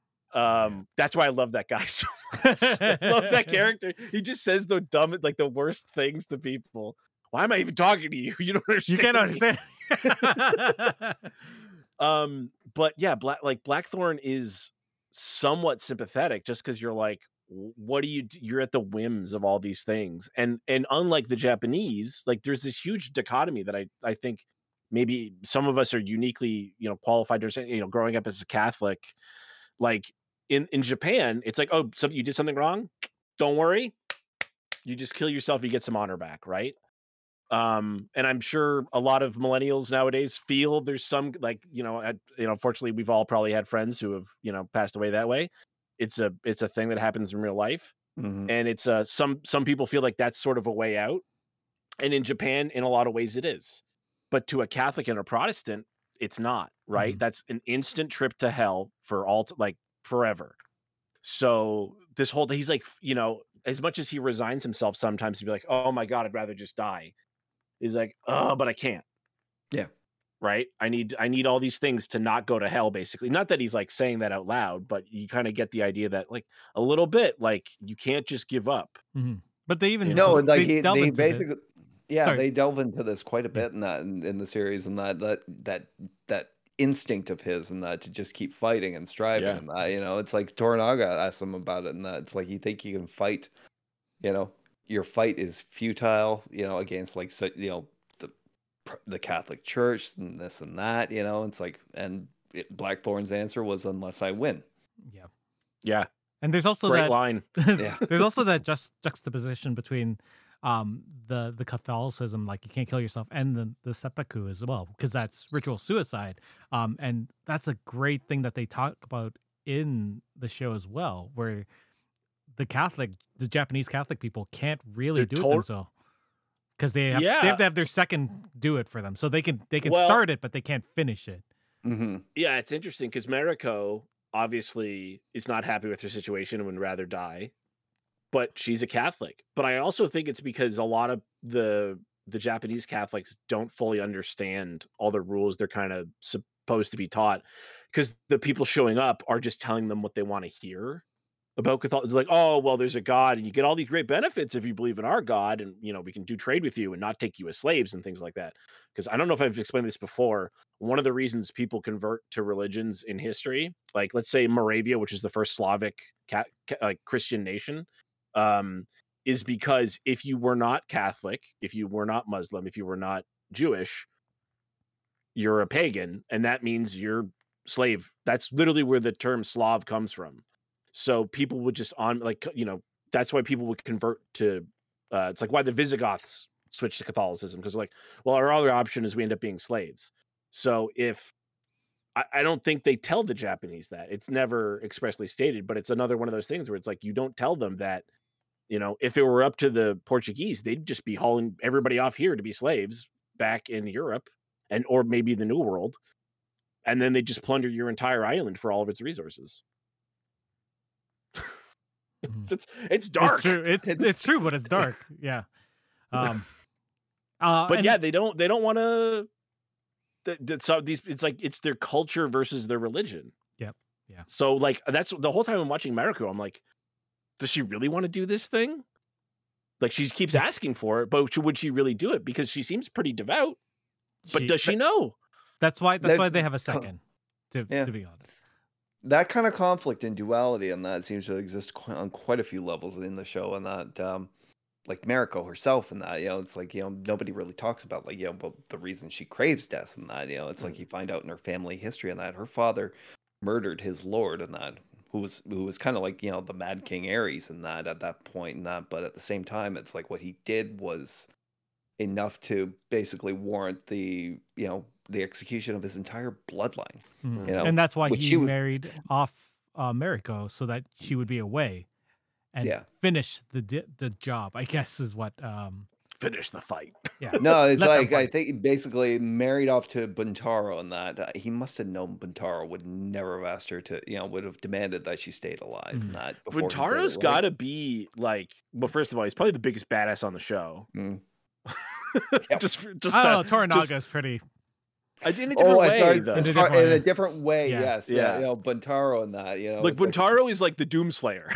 um, that's why I love that guy so much. I love that character. He just says the dumb, like the worst things to people. Why am I even talking to you? You don't You understand. can't me. understand. Um, but yeah, Black like Blackthorn is somewhat sympathetic just because you're like, "W- what do you do? You're at the whims of all these things. And and unlike the Japanese, like there's this huge dichotomy that I I think maybe some of us are uniquely, you know, qualified to understand, you know, growing up as a Catholic, like in in Japan, it's like, oh, so you did something wrong? Don't worry. You just kill yourself, you get some honor back, right? Um and I'm sure a lot of millennials nowadays feel there's some like you know at, you know unfortunately we've all probably had friends who have you know passed away that way. It's a it's a thing that happens in real life, Mhm. and it's uh some some people feel like that's sort of a way out, and in Japan in a lot of ways it is, but to a Catholic and a Protestant it's not, right? Mhm. That's an instant trip to hell for all t- like forever. So this whole he's like you know as much as he resigns himself sometimes to be like, oh my god, I'd rather just die. He's like, oh, but I can't. Yeah. Right. I need I need all these things to not go to hell, basically. Not that he's like saying that out loud, but you kind of get the idea that like a little bit, like you can't just give up. Mhm. But they even You No, know? and like they he, delve they into the basically, yeah, sorry. they delve into this quite a Yeah. bit in that in, in the series, and that that that that instinct of his, and that to just keep fighting and striving, Yeah. and that, you know, it's like Toranaga asked him about it, and that it's like you think you can fight, you know, your fight is futile, you know, against like so, you know the pr- the Catholic Church and this and that, you know, it's like, and it, Blackthorn's answer was, unless I win. Yeah. Yeah. And there's also Great that line. Yeah. there's also that just juxtaposition between um the the Catholicism, like you can't kill yourself, and the the seppuku as well, because that's ritual suicide. Um and that's a great thing that they talk about in the show as well, where the Catholic the Japanese Catholic people can't really They're do it tot- themselves. because they have Yeah. they have to have their second do it for them, so they can they can Well- start it, but they can't finish it. hmm Yeah, it's interesting because Mariko obviously is not happy with her situation and would rather die, but she's a Catholic. But I also think it's because a lot of the the Japanese Catholics don't fully understand all the rules they're kind of supposed to be taught, because the people showing up are just telling them what they want to hear about Catholicism. It's like, oh, well, there's a God, and you get all these great benefits if you believe in our God, and you know we can do trade with you and not take you as slaves and things like that. Because I don't know if I've explained this before. One of the reasons people convert to religions in history, like let's say Moravia, which is the first Slavic ca- ca- like Christian nation, um, is because if you were not Catholic, if you were not Muslim, if you were not Jewish, you're a pagan, and that means you're slave. That's literally where the term Slav comes from. So people would just on like you know that's why people would convert to. Uh, it's like why the Visigoths switched to Catholicism, because like, well, our other option is we end up being slaves. So if I, I don't think they tell the Japanese that, it's never expressly stated, but it's another one of those things where it's like you don't tell them that. You know, if it were up to the Portuguese, they'd just be hauling everybody off here to be slaves back in Europe and or maybe the New World, and then they just plunder your entire island for all of its resources. it's, it's it's dark, It's true. It's, it's true, but it's dark. Yeah. Um. Uh, but and- yeah, they don't they don't want to. So these, it's like it's their culture versus their religion. Yep. Yeah. So like that's the whole time I'm watching Mariko, I'm like, does she really want to do this thing? Like she keeps asking for it, but would she really do it? Because she seems pretty devout. But she- does she know? That's why. That's That- why they have a second. To Yeah. to be honest. That kind of conflict and duality and that seems to exist qu- on quite a few levels in the show, and that um like Mariko herself and that, you know, it's like, you know, nobody really talks about like, you know, well, the reason she craves death and that, you know, it's like you find out in her family history and that her father murdered his lord and that, who was who was kind of like, you know, the Mad King Ares and that at that point and that, but at the same time it's like what he did was enough to basically warrant the, you know, the execution of his entire bloodline. Mhm. You know, And that's why which he she would- married off uh, Mariko, so that she would be away and Yeah. finish the di- the job. I guess is what. Um. Finish the fight. Yeah. No, it's Let them like I fight. think he basically married off to Buntaro, and that uh, he must have known Buntaro would never have asked her to, you know, would have demanded that she stayed alive. Mhm. And that before he did Buntaro's it, got right? to be like, well, first of all, he's probably the biggest badass on the show. Mm. just, for- just, I uh, don't know. Toranaga's just- pretty. uh, in a different Oh, way, I'm sorry, though. In a sorry, different in way. a different way. Yeah. Yes, Yeah. yeah, you know, Buntaro and that, you know, Like it's like- Buntaro is like the Doomslayer.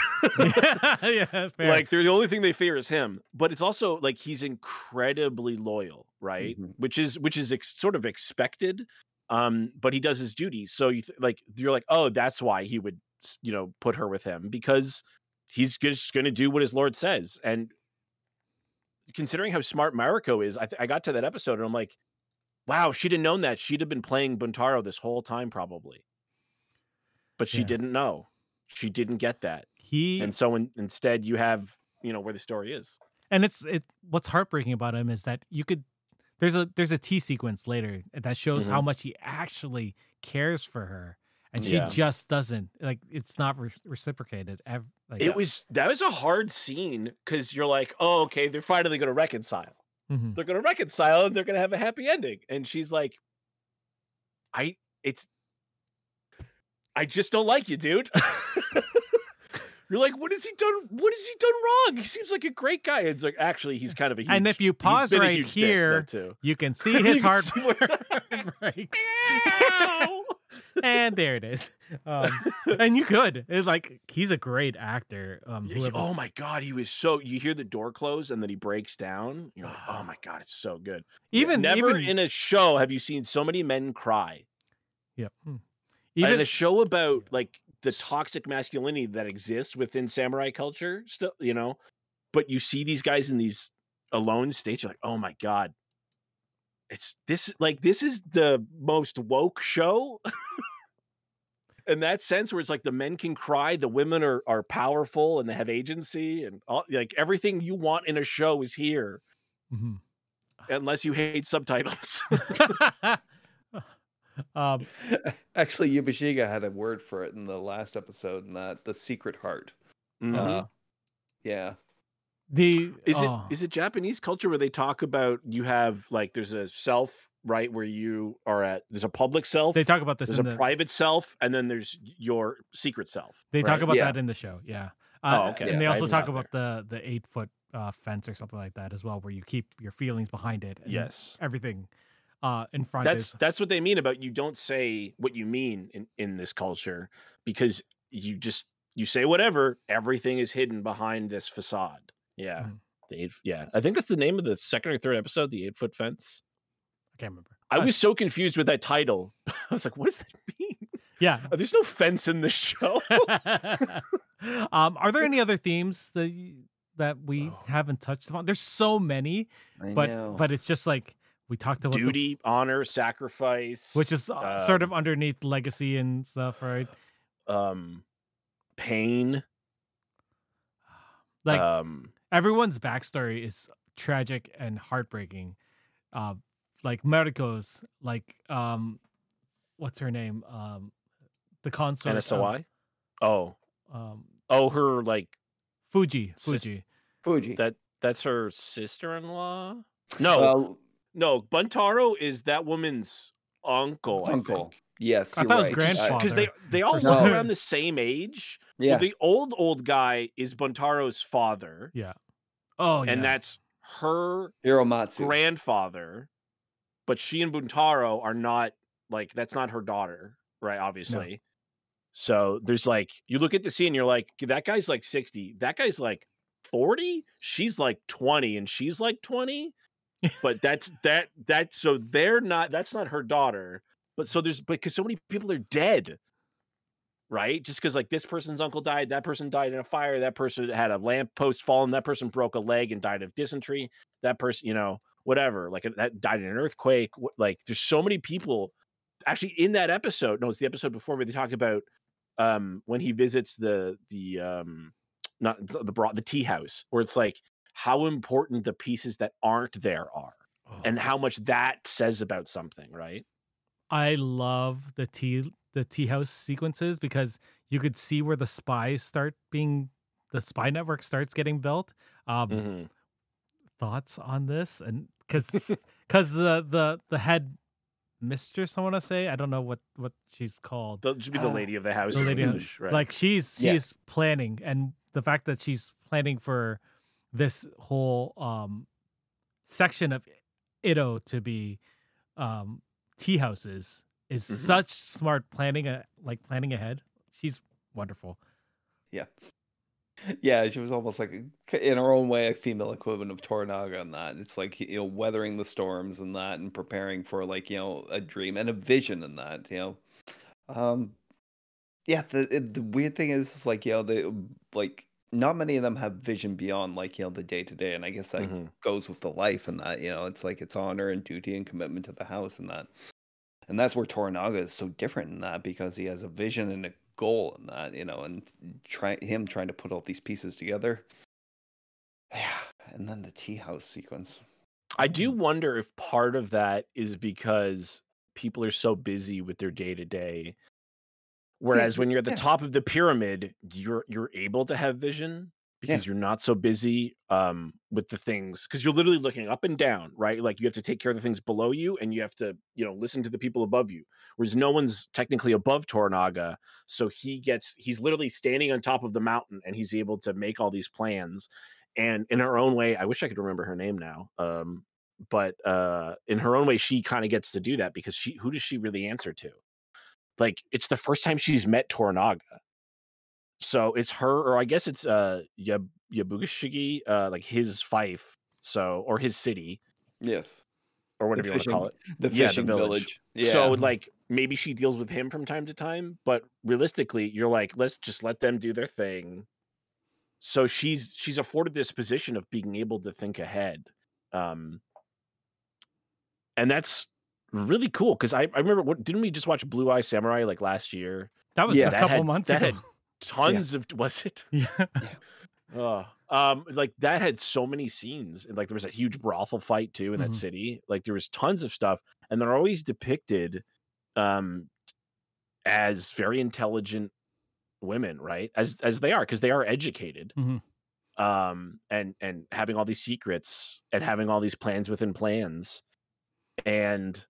yeah. Fair. Like they're the only thing they fear is him. But it's also like he's incredibly loyal, right? Mhm. Which is which is ex- sort of expected. Um, but he does his duties. So you th- like you're like, oh, that's why he would, s- you know, put her with him, because he's just going to do what his lord says. And considering how smart Mariko is, I, th- I got to that episode and I'm like, wow, if she'd have known that, she'd have been playing Buntaro this whole time probably. But she Yeah. didn't know. She didn't get that. he And so in, instead you have, you know, where the story is. and it's it. What's heartbreaking about him is that you could. There's a there's a T sequence later that shows how much he actually cares for her, and she Yeah. just doesn't. Like it's not re- reciprocated. Ev- Like, It was, that was a hard scene because you're like, oh, okay, they're finally going to reconcile. Mhm. They're going to reconcile and they're going to have a happy ending. And she's like, I, it's, I just don't like you, dude. You're like, what has he done? What has he done wrong? He seems like a great guy. It's like, actually, he's kind of a huge, And if you he's pause been a right huge dick, here, though, too. You can see his You can heart see where- breaks. And there it is. Um, and you could. It's like he's a great actor. Um, Yeah, whoever- oh my god, he was so. You hear the door close and then he breaks down. You're like, oh my god, it's so good. even Never even in a show have you seen so many men cry. yeah. Hmm. Even Even in a show about like the toxic masculinity that exists within samurai culture, still, you know. But you see these guys in these alone states. You're like, oh my god, it's this. Like this is the most woke show. In that sense, where it's like the men can cry, the women are are powerful and they have agency, and all, like everything you want in a show is here, Mhm. unless you hate subtitles. um, Actually, Yubashiga had a word for it in the last episode, and that the secret heart. Mhm. Uh, yeah, The Is oh, it is it Japanese culture where they talk about you have like there's a self, right, where you are at, there's a public self, they talk about this there's in a the private self, and then there's your secret self. they talk right? about Yeah. that in the show. Yeah. Oh, Uh, okay. And they I also did talk not about the the eight foot uh, fence or something like that as well, where you keep your feelings behind it. And Yes. everything uh, in front That's is that's what they mean about you don't say what you mean in, in this culture, because you just you say whatever, everything is hidden behind this facade. Yeah. Mhm. The eight, yeah. I think that's the name of the second or third episode, the eight foot fence. I can't remember. I Uh, was so confused with that title. I was like, what does that mean? yeah. Oh, there's no fence in the show. um, are there any other themes that y- that we Oh. haven't touched upon? There's so many, I but know. but it's just like we talked about the, Duty, honor, sacrifice, which is uh, sort of um, underneath legacy and stuff, right? um, pain. Like um, everyone's backstory is tragic and heartbreaking. Uh, like Mariko's, like um, what's her name? Um, the consort N S O of, I. Oh, um, oh, her like Fuji, Sis- Fuji. Fuji. that. That's her sister-in-law. No, Well, no. Buntaro is that woman's uncle. I uncle. think. Yes, I you're thought it was right. grandfather. Because they they all or look something. around the same age. Yeah. Well, the old old guy is Buntaro's father, Yeah. Oh yeah. and that's her Hiromatsu. grandfather. But she and Buntaro are not like that's not her daughter, right? Obviously. So there's like you look at the scene, you're like, that guy's like sixty, that guy's like forty, she's like twenty, and she's like twenty. But that's that that so they're not that's not her daughter. But so there's because so many people are dead. Right? Just because like this person's uncle died, that person died in a fire, that person had a lamppost fallen, that person broke a leg and died of dysentery, that person, you know, whatever, like that died in an earthquake. Like there's so many people actually in that episode. No, it's the episode before where they talk about um when he visits the the um not the the, broad, the tea house, where it's like how important the pieces that aren't there are Oh. and how much that says about something, right? I love the tea the tea house sequences because you could see where the spies start being the spy network starts getting built. Um, Mm-hmm. Thoughts on this? And because because the the the head mistress, I want to say, I don't know what what she's called. That should be the Uh, lady of the house. The in lady of- English, right? Like she's Yeah. she's planning, and the fact that she's planning for this whole um section of Ito to be um tea houses is Mhm. such smart planning, uh, like planning ahead. She's wonderful. Yes. Yeah, she was almost like, a- in her own way, a female equivalent of Toranaga in that. It's like, you know, weathering the storms and that and preparing for, like, you know, a dream and a vision in that, you know. Um, yeah, the it, the weird thing is, like, you know, they, like, not many of them have vision beyond, like, you know, the day to day. And I guess that Mhm. goes with the life and that, you know, it's like it's honor and duty and commitment to the house and that. And that's where Toranaga is so different in that because he has a vision and a goal in that, you know, and try him trying to put all these pieces together. Yeah, and then the tea house sequence. I do wonder if part of that is because people are so busy with their day to day. Whereas Yeah, when you're at the yeah. top of the pyramid, you're you're able to have vision because you're not so busy um, with the things because you're literally looking up and down, right? Like you have to take care of the things below you, and you have to, you know, listen to the people above you. Whereas no one's technically above Toranaga, so he gets he's literally standing on top of the mountain, and he's able to make all these plans. And in her own way, I wish I could remember her name now. Um, but uh, in her own way, she kind of gets to do that because she who does she really answer to? Like it's the first time she's met Toranaga. So it's her, or I guess it's uh Yab- Yabugashigi, uh like his fief, so or his city, Yes. or The whatever you want to fishing, call it. the Yeah, the fishing village. village. Yeah. So like maybe she deals with him from time to time, but realistically, you're like, let's just let them do their thing. So she's she's afforded this position of being able to think ahead. Um and that's really cool because I, I remember what didn't we just watch Blue Eye Samurai like last year? That was Yeah. a That couple had- months that ago. had Tons of was it? yeah. Oh, um, like that had so many scenes, and like there was a huge brothel fight too in that Mhm. city. Like there was tons of stuff, and they're always depicted, um, as very intelligent women, right? As as they are, because they are educated. Mhm. um, and and having all these secrets and having all these plans within plans, and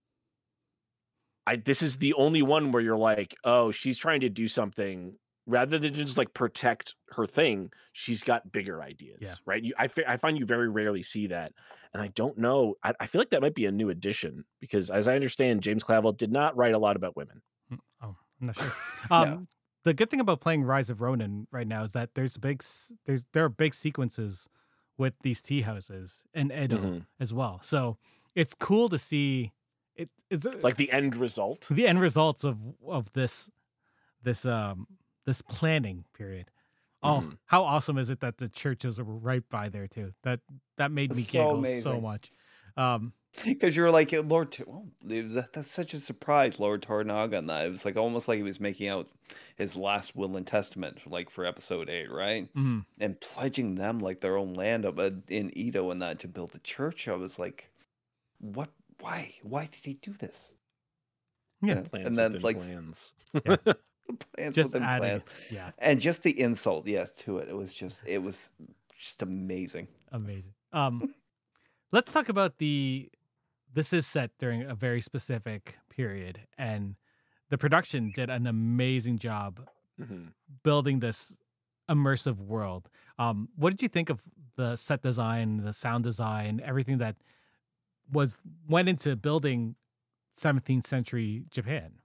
I this is the only one where you're like, oh, she's trying to do something rather than just like protect her thing. She's got bigger ideas, Yeah. right? You, I fi- I find you very rarely see that, and I don't know. I, I feel like that might be a new addition because, as I understand, James Clavell did not write a lot about women. Mm, Oh, I'm not sure. Yeah. Um, the good thing about playing Rise of Ronin right now is that there's big, s- there's there are big sequences with these tea houses and Edo Mhm. as well. So it's cool to see it. It's uh, Like the end result. the end results of of this this um this planning period. Oh, Mhm. how awesome is it that the churches are right by there too? That that made me So giggle so amazing. much. Um, Because you were like, "Yeah, Lord, T- well, it was- that, that's such a surprise, Lord Tornaga, on that. It was like almost like he was making out his last will and testament, like for episode eight, right? mhm. And pledging them like their own land up uh, in Edo and that to build a church. I was like, what? Why? Why did he do this? Yeah. Yeah. Plans And then within like plans. Yeah. the plans Just within adding, plans, yeah, and just the insult, yeah, to it. It was just, it was just amazing. amazing. Um, let's talk about the. This is set during a very specific period, and the production did an amazing job Mhm. building this immersive world. Um, what did you think of the set design, the sound design, everything that was went into building seventeenth century Japan?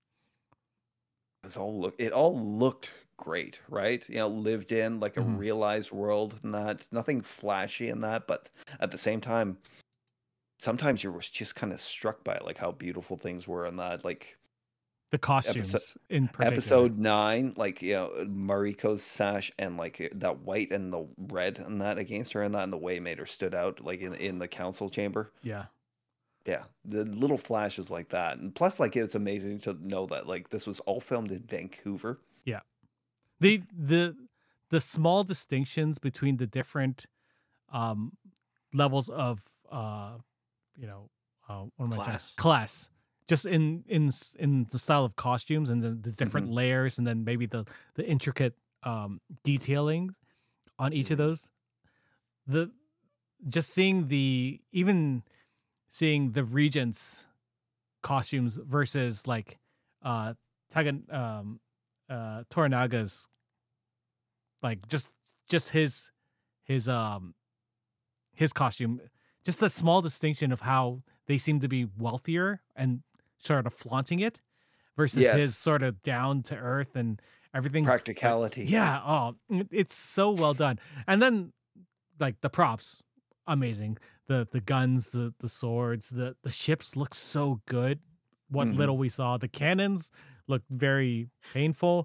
It was all look, it all looked great, right? You know, lived in like a Mhm. realized world, and that nothing flashy in that, but at the same time, sometimes you were just kind of struck by like how beautiful things were in that. Like The episode costumes in particular. episode nine, like you know, Mariko's sash and like uh, that white and the red and that against her and that, and the way it made her stood out like in in the council chamber. Yeah. Yeah, the little flashes like that, and plus, like it's amazing to know that like this was all filmed in Vancouver. Yeah. The the the small distinctions between the different um levels of uh you know uh what am I trying Class. class just in in s- in the style of costumes and the, the different Mhm. layers and then maybe the the intricate um detailing on each of Mhm. those, the just seeing the even seeing the regents costumes versus like uh Tagan um uh Toranaga's, like just just his his um his costume, just the small distinction of how they seem to be wealthier and sort of flaunting it versus his Yes, sort of down to earth and everything's like, practicality. yeah, oh, it- it's so well done. And then like the props, amazing. The the guns, the the swords, the the ships look so good. What Mhm. little we saw, the cannons look very painful.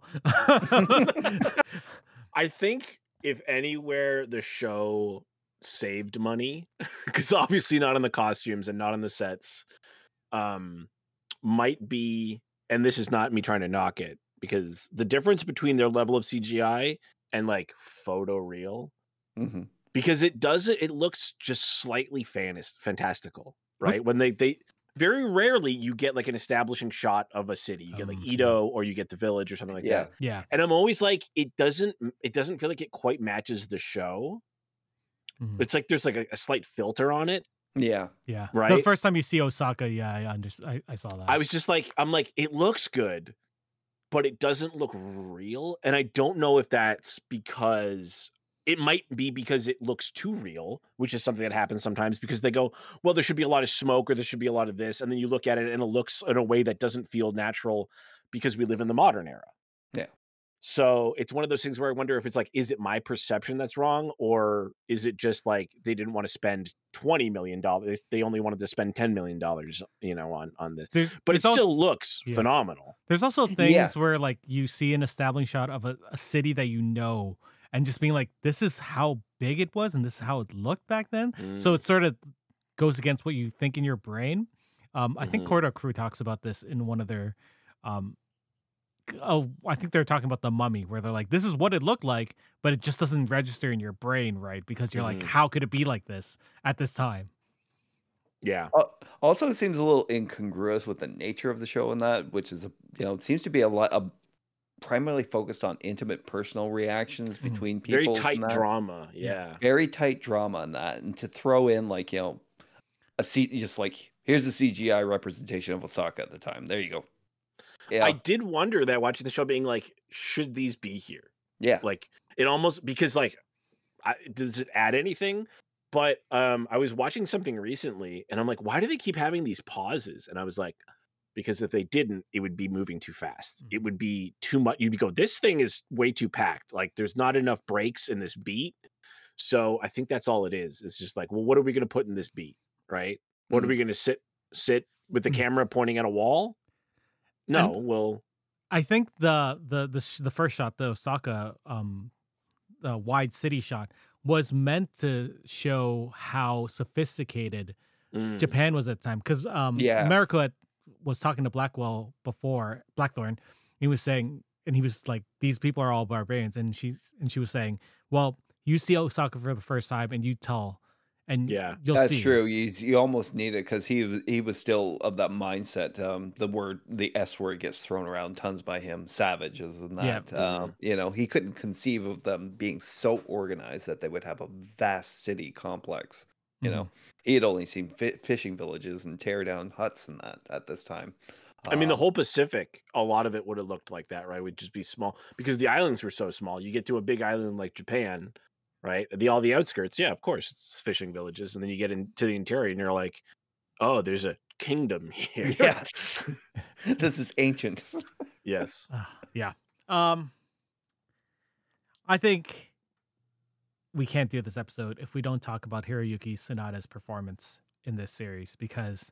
I think if anywhere the show saved money, because obviously not on the costumes and not on the sets, um, might be, and this is not me trying to knock it, because the difference between their level of C G I and like photo real, Mhm. because it does it, it looks just slightly fantas- fantastical, What- right? When they they very rarely you get like an establishing shot of a city. You get like Um, Edo or you get the village or something like Yeah. that. yeah. And I'm always like, it doesn't it doesn't feel like it quite matches the show. Mhm. It's like there's like a, a slight filter on it, Yeah. Yeah. The right? first time you see Osaka, yeah, I understand. I, I saw that. I was just like, I'm like, it looks good, but it doesn't look real. And I don't know if that's because it might be because it looks too real, which is something that happens sometimes because they go, well, there should be a lot of smoke or there should be a lot of this. And then you look at it and it looks in a way that doesn't feel natural because we live in the modern era. Yeah. So it's one of those things where I wonder if it's like, is it my perception that's wrong? Or is it just like they didn't want to spend twenty million dollars? They only wanted to spend ten million dollars, you know, on, on this. there's, But it there's still als- looks yeah. phenomenal. There's also things Yeah. where like you see an establishing shot of a, a city that you know, and just being like, this is how big it was, and this is how it looked back then. So Mm. it sort of goes against what you think in your brain. Um, I think Mhm. Cordo Crew talks about this in one of their. Um, oh, I think they're talking about The Mummy, where they're like, this is what it looked like, but it just doesn't register in your brain, right? Because you're like, Mhm. how could it be like this at this time? Yeah. Uh, Also, it seems a little incongruous with the nature of the show and that, which is, a- you know, it seems to be a lot, a primarily focused on intimate personal reactions Mhm. between Very peoples tight and that. drama. Yeah. Yeah. Very tight drama in that, and to throw in like you know a C just like here's a C G I representation of Osaka at the time. There you go. I Yeah, did wonder that watching the show, being like, should these be here? yeah. Like, it almost, because like, I, does it add anything? But um, I was watching something recently, and I'm like, why do they keep having these pauses? And I was like, because if they didn't, it would be moving too fast. It Mhm. would be too much. You'd go, this thing is way too packed. Like, there's not enough breaks in this beat. So I think that's all it is. It's just like, well, what are we going to put in this beat, right? What are Mm. we going to sit sit with the Mm. camera pointing at a wall? No, well, I think the the the sh- the first shot, the Osaka um the wide city shot, was meant to show how sophisticated mm, Japan was at the time, because um Yeah. America had, was talking to Blackwell before Blackthorn. He was saying, and he was like, "These people are all barbarians," and she's and she was saying, "Well, you see Osaka for the first time, and you tell, and Yeah. you'll That's see." true. You you almost need it because he was he was still of that mindset. Um, the word the S word gets thrown around tons by him. Savages and Yeah. that. Um, you know, he couldn't conceive of them being so organized that they would have a vast city complex. You know, he had only seen fi- fishing villages and tear down huts and that at this time. I mean, the Um, whole Pacific, a lot of it would have looked like that, right? Would just be small because the islands were so small. You get to a big island like Japan, right? The all the outskirts, yeah, of course, it's fishing villages, and then you get into the interior, and you're like, oh, there's a kingdom here. yes, this is ancient. Yes. Uh, yeah. Um, I think we can't do this episode if we don't talk about Hiroyuki Sanada's performance in this series, because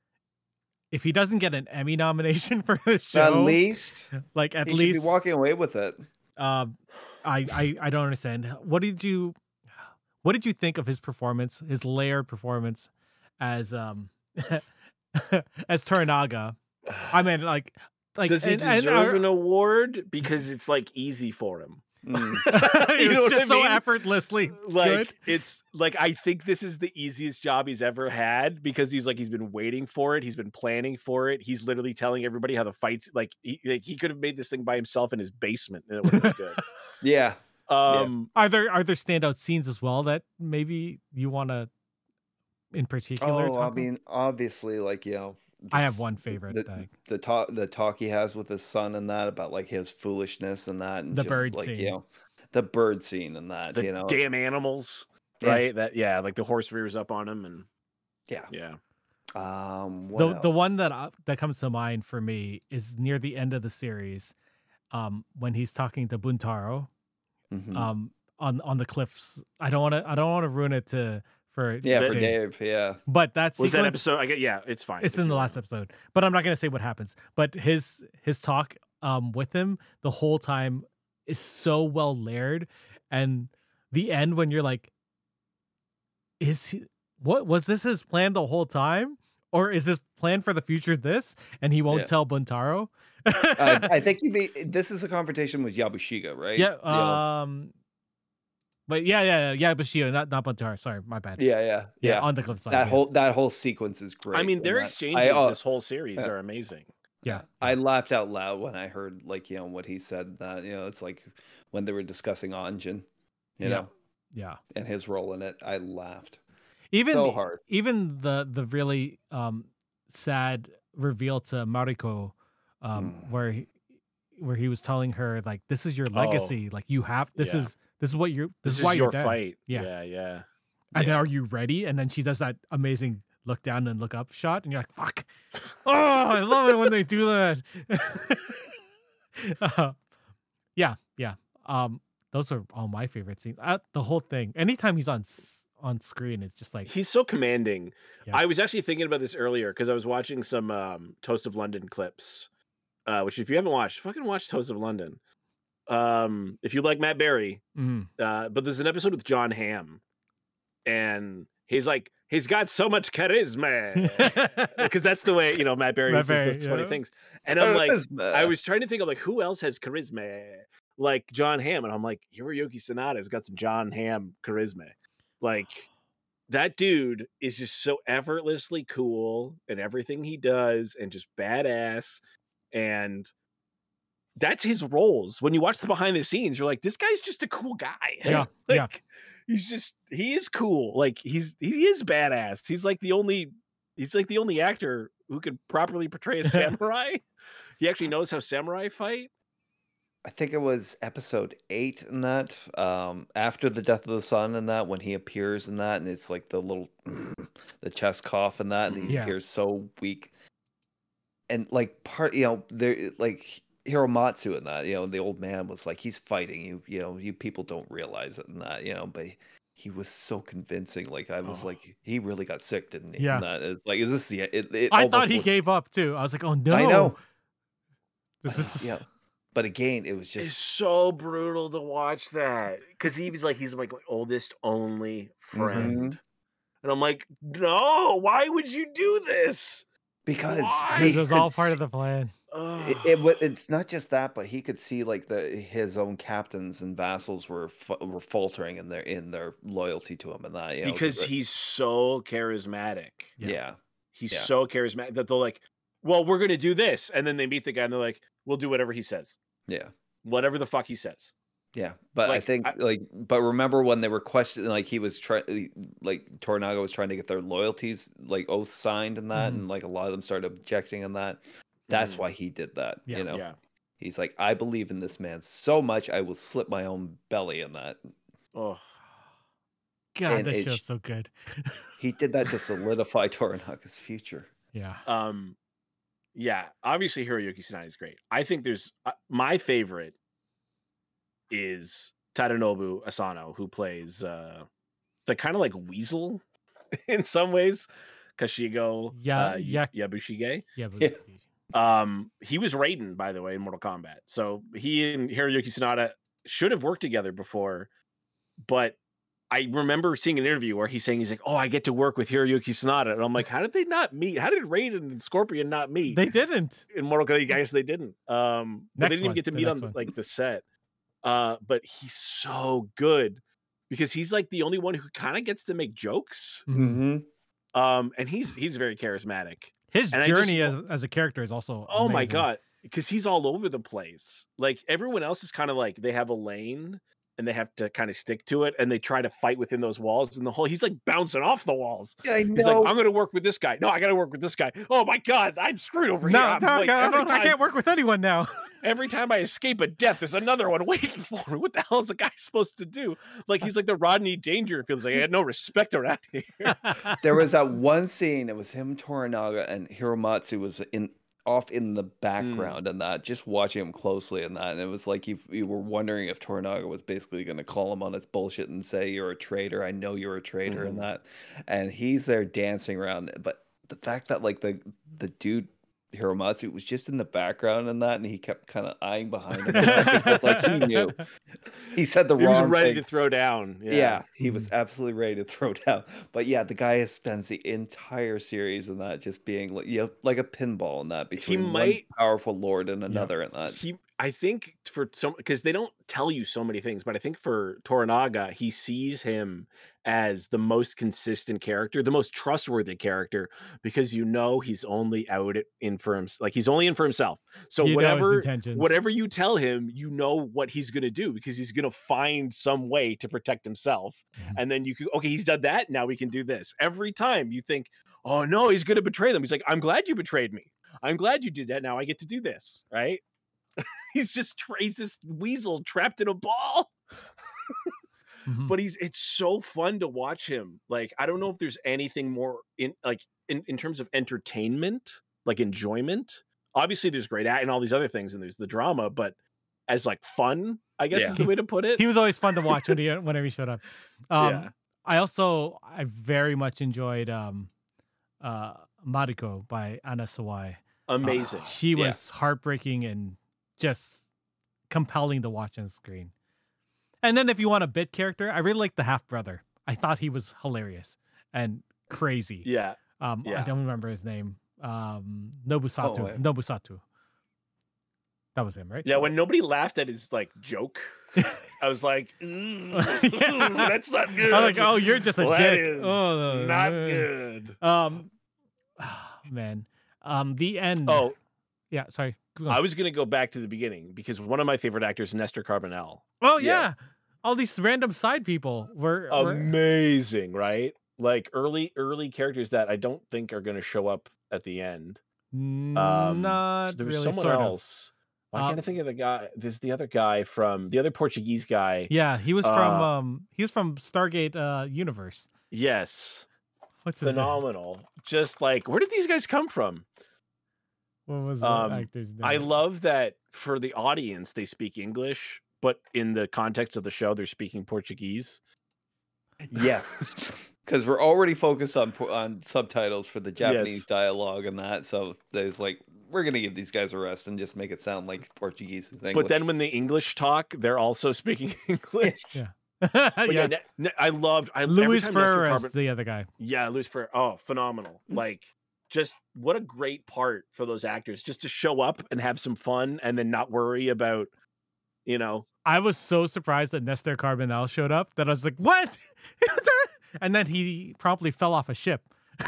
if he doesn't get an Emmy nomination for the show, At least like at he least, should be walking away with it. um, I, I I don't understand. What did you, what did you think of his performance, his layered performance as um as Toranaga? I mean, like, like Does he and- and deserve our- an award because it's like easy for him? Mm. it You was know what just I so mean? effortlessly Like good. it's like I think this is the easiest job he's ever had because he's like he's been waiting for it, he's been planning for it, he's literally telling everybody how the fights like he, like, he could have made this thing by himself in his basement and it would have been good. Yeah. Um, Are there are there standout scenes as well that maybe you want to, in particular? Oh, talk I about? mean, obviously, like you know, I have just one favorite the thing. the talk the talk he has with his son and that about like his foolishness and that and The just bird like scene. you know the bird scene and that the you know damn animals, Yeah. right? That yeah, like the horse rears up on him and yeah. yeah. Um, what The the one else? that uh, that comes to mind for me is near the end of the series, um, when he's talking to Buntaro, Mhm. um, on on the cliffs. I don't want to I don't want to ruin it to for yeah, for Dave, Dave, yeah, but that Was that sequence- episode? I get yeah, it's fine. It's if in you the wanna- last episode, but I'm not gonna say what happens. But his his talk um with him the whole time is so well layered, and the end when you're like, is he, what was this his plan the whole time, or is this plan for the future? This, and he won't Yeah. tell Buntaro. I, I think you be this is a confrontation with Yabushiga, right? yeah, You know? um, but yeah, yeah, yeah, yeah, Bushido, not not Buntaro. Sorry, my bad. yeah, yeah, yeah, yeah. on the cliffside. That yeah. whole that whole sequence is great. I mean, and their that- exchanges I, uh, this whole series yeah. are amazing. yeah, I laughed out loud when I heard like you know what he said that you know it's like when they were discussing Anjin, you Yeah. know, yeah. and his role in it. I laughed Even so hard. even the the really um sad reveal to Mariko, um, Mm. where he, where he was telling her like, "This is your Oh. legacy. Like you have this Yeah. is this is what you're this, This, is why is you're your dead. fight. Yeah. yeah, yeah. And Yeah. are you ready?" And then she does that amazing look down and look up shot, and you're like, "Fuck!" Oh, I love it when they do that. Uh, yeah, yeah. Um, those are all my favorite scenes. Uh, the whole thing. Anytime he's on s- on screen, it's just like, He's so commanding. Yeah. I was actually thinking about this earlier because I was watching some um, Toast of London clips, uh, which if you haven't watched, fucking watch Toast of London. Um, if you like Matt Berry, mm, uh, but there's an episode with John Hamm, and he's like, he's got so much charisma because that's the way you know Matt Berry Matt says Berry, those funny yeah. things. And I'm like, Charisma. I was trying to think of like who else has charisma like John Hamm, and I'm like, Hiroyuki Sanada's got some John Hamm charisma. Like that dude is just so effortlessly cool in everything he does, and just badass. And that's his roles. When you watch the behind the scenes, you're like, this guy's just a cool guy. Yeah, like, yeah. He's just he is cool. Like he's he is badass. He's like the only he's like the only actor who could properly portray a samurai. He actually knows how samurai fight. I think it was episode eight in that, um, after the death of the sun and that, when he appears in that, and it's like the little, the chest cough and that, and he Yeah. appears so weak. And like part, you know, there like Hiromatsu in that, you know, the old man was like, he's fighting you, you know, you people don't realize it in that, you know, but he was so convincing. Like I was Oh. like, he really got sick, didn't he? Yeah. In that, it's like, is this the? It, it I thought almost he looked- gave up too. I was like, oh no. I know. This is Yeah. But again, it was It's just so brutal to watch that because he was like he's like my oldest only friend, and I'm like, no, why would you do this? because Why? he This was all could part see- of the plan. It, it wa- it's not just that, but he could see like the his own captains and vassals were fa- were faltering in their in their loyalty to him and that, you know, because the- he's so charismatic. Yeah. yeah, He's Yeah. so charismatic that they're like, well, we're gonna do this, and then they meet the guy and they're like, we'll do whatever he says, yeah, whatever the fuck he says. yeah. But I Like, think I- like, but remember when they were questioning, like he was trying, like Toranaga was trying to get their loyalties like oaths signed and that, Mhm. and like a lot of them started objecting and that. That's Mhm. why he did that. Yeah. You know, Yeah. he's like, I believe in this man so much, I will slit my own belly in that. Oh, God, And that it show's sh- so good. He did that to solidify Toranaga's future. Yeah. um, yeah. Obviously, Hiroyuki Sanada is great. I think there's uh, my favorite is Tadanobu Asano, who plays uh the kind of like weasel in some ways, Kashigo Yeah, uh, yeah. Yabushige. Yeah. But, Yeah. Um, he was Raiden, by the way, in Mortal Kombat. So he and Hiroyuki Sanada should have worked together before, but I remember seeing an interview where he's saying he's like, "Oh, I get to work with Hiroyuki Sanada," and I'm like, "How did they not meet? How did Raiden and Scorpion not meet?" They didn't. in Mortal Kombat, guys, they didn't. Um, but they Next didn't even one, get to the meet on next the, one. like the set. Uh, but he's so good because he's like the only one who kind of gets to make jokes. Mhm. Mm-hmm. Um, and he's he's very charismatic. His And I just- journey as, as a character is also Oh my amazing. god, because he's all over the place. Like everyone else is kind of like they have a lane and they have to kind of stick to it, and they try to fight within those walls. And the whole he's like bouncing off the walls. I He's like, I'm gonna work with this guy. No, I gotta work with this guy. Oh my god, I'm screwed over No, here. I'm no, like, God, I, every don't, I time- can't work with anyone now. Every time I escape a death, there's another one waiting for me. What the hell is the guy supposed to do? Like he's like the Rodney Dangerfield. Like I had no respect around here. There was that one scene. It was him, Toranaga, and Hiromatsu was in off in the background, and that just watching him closely and that, and it was like you you were wondering if Toranaga was basically going to call him on his bullshit and say you're a traitor. I know you're a traitor, Mhm. and that, and he's there dancing around. But the fact that like the the dude Hiromatsu was just in the background and that, and he kept kind of eyeing behind him. And I think that's like he knew. He said the He was wrong ready thing. to throw down. Yeah, Yeah. he was absolutely ready to throw down. But yeah, the guy spends the entire series in that just being like, you know, like a pinball in that between one might- powerful lord and another in that. He, I think for some, because they don't tell you so many things, but I think for Toranaga, he sees him as the most consistent character, the most trustworthy character, because you know he's only out it- in for himself. Like he's only in for himself. So You know his whatever, intentions. whatever you tell him, you know what he's going to do because he's going to find some way to protect himself. Mhm. And then you can, okay, he's done that. Now we can do this. Every time you think, oh no, he's going to betray them. He's like, I'm glad you betrayed me. I'm glad you did that. Now I get to do this. Right. He's just tra- he's this weasel trapped in a ball. Mhm. But he's it's so fun to watch him. Like I don't know if there's anything more in like in, in terms of entertainment, like enjoyment. Obviously there's great act and all these other things and there's the drama, but as like fun, I guess Yeah. is the way to put it. He was always fun to watch when he whenever he showed up. Um, Yeah. I also I very much enjoyed um, uh, Mariko by Anna Sawai. Uh, Amazing. she Yeah. was heartbreaking and just compelling to watch on screen. And then if you want a bit character, I really like the half brother. I thought he was hilarious and crazy. Yeah. Um, I yeah. don't remember his name. Um, Nobusatu. Oh, yeah. Nobusatu. That was him, right? Yeah, when nobody laughed at his like joke, I was like, "Ooh, Yeah. that's not good. I'm like, oh, you're just a Well, that dick. is Oh, not man. good. Um, man. Um, the end. Oh, Yeah, sorry. Go on. I was going to go back to the beginning because one of my favorite actors, Nestor Carbonell. Oh yeah. Yeah. All these random side people were, were Amazing, right? Like early, early characters that I don't think are going to show up at the end. Um, so not there was really. someone Sort of. else. Why can't I Um, think of the guy? There's the other guy from the other Portuguese guy. Yeah, he was from Uh, um he was from Stargate uh universe. Yes, What's his name? phenomenal. Just like, where did these guys come from? What was the Um, actor's name? I love that for the audience they speak English, but in the context of the show they're speaking Portuguese. Yeah, because we're already focused on po- on subtitles for the Japanese Yes. dialogue and that. So there's like, we're gonna give these guys a rest and just make it sound like Portuguese and English. But then when the English talk, they're also speaking English. Yeah. But yeah, yeah. Ne- Ne- I loved I every Luis time Nestor Ferrer is Carbon- the other guy. Yeah, Luis Ferrer. Oh, phenomenal. Like, just what a great part for those actors just to show up and have some fun and then not worry about, you know. I was so surprised that Nestor Carbonell showed up that I was like, what? And then he promptly fell off a ship.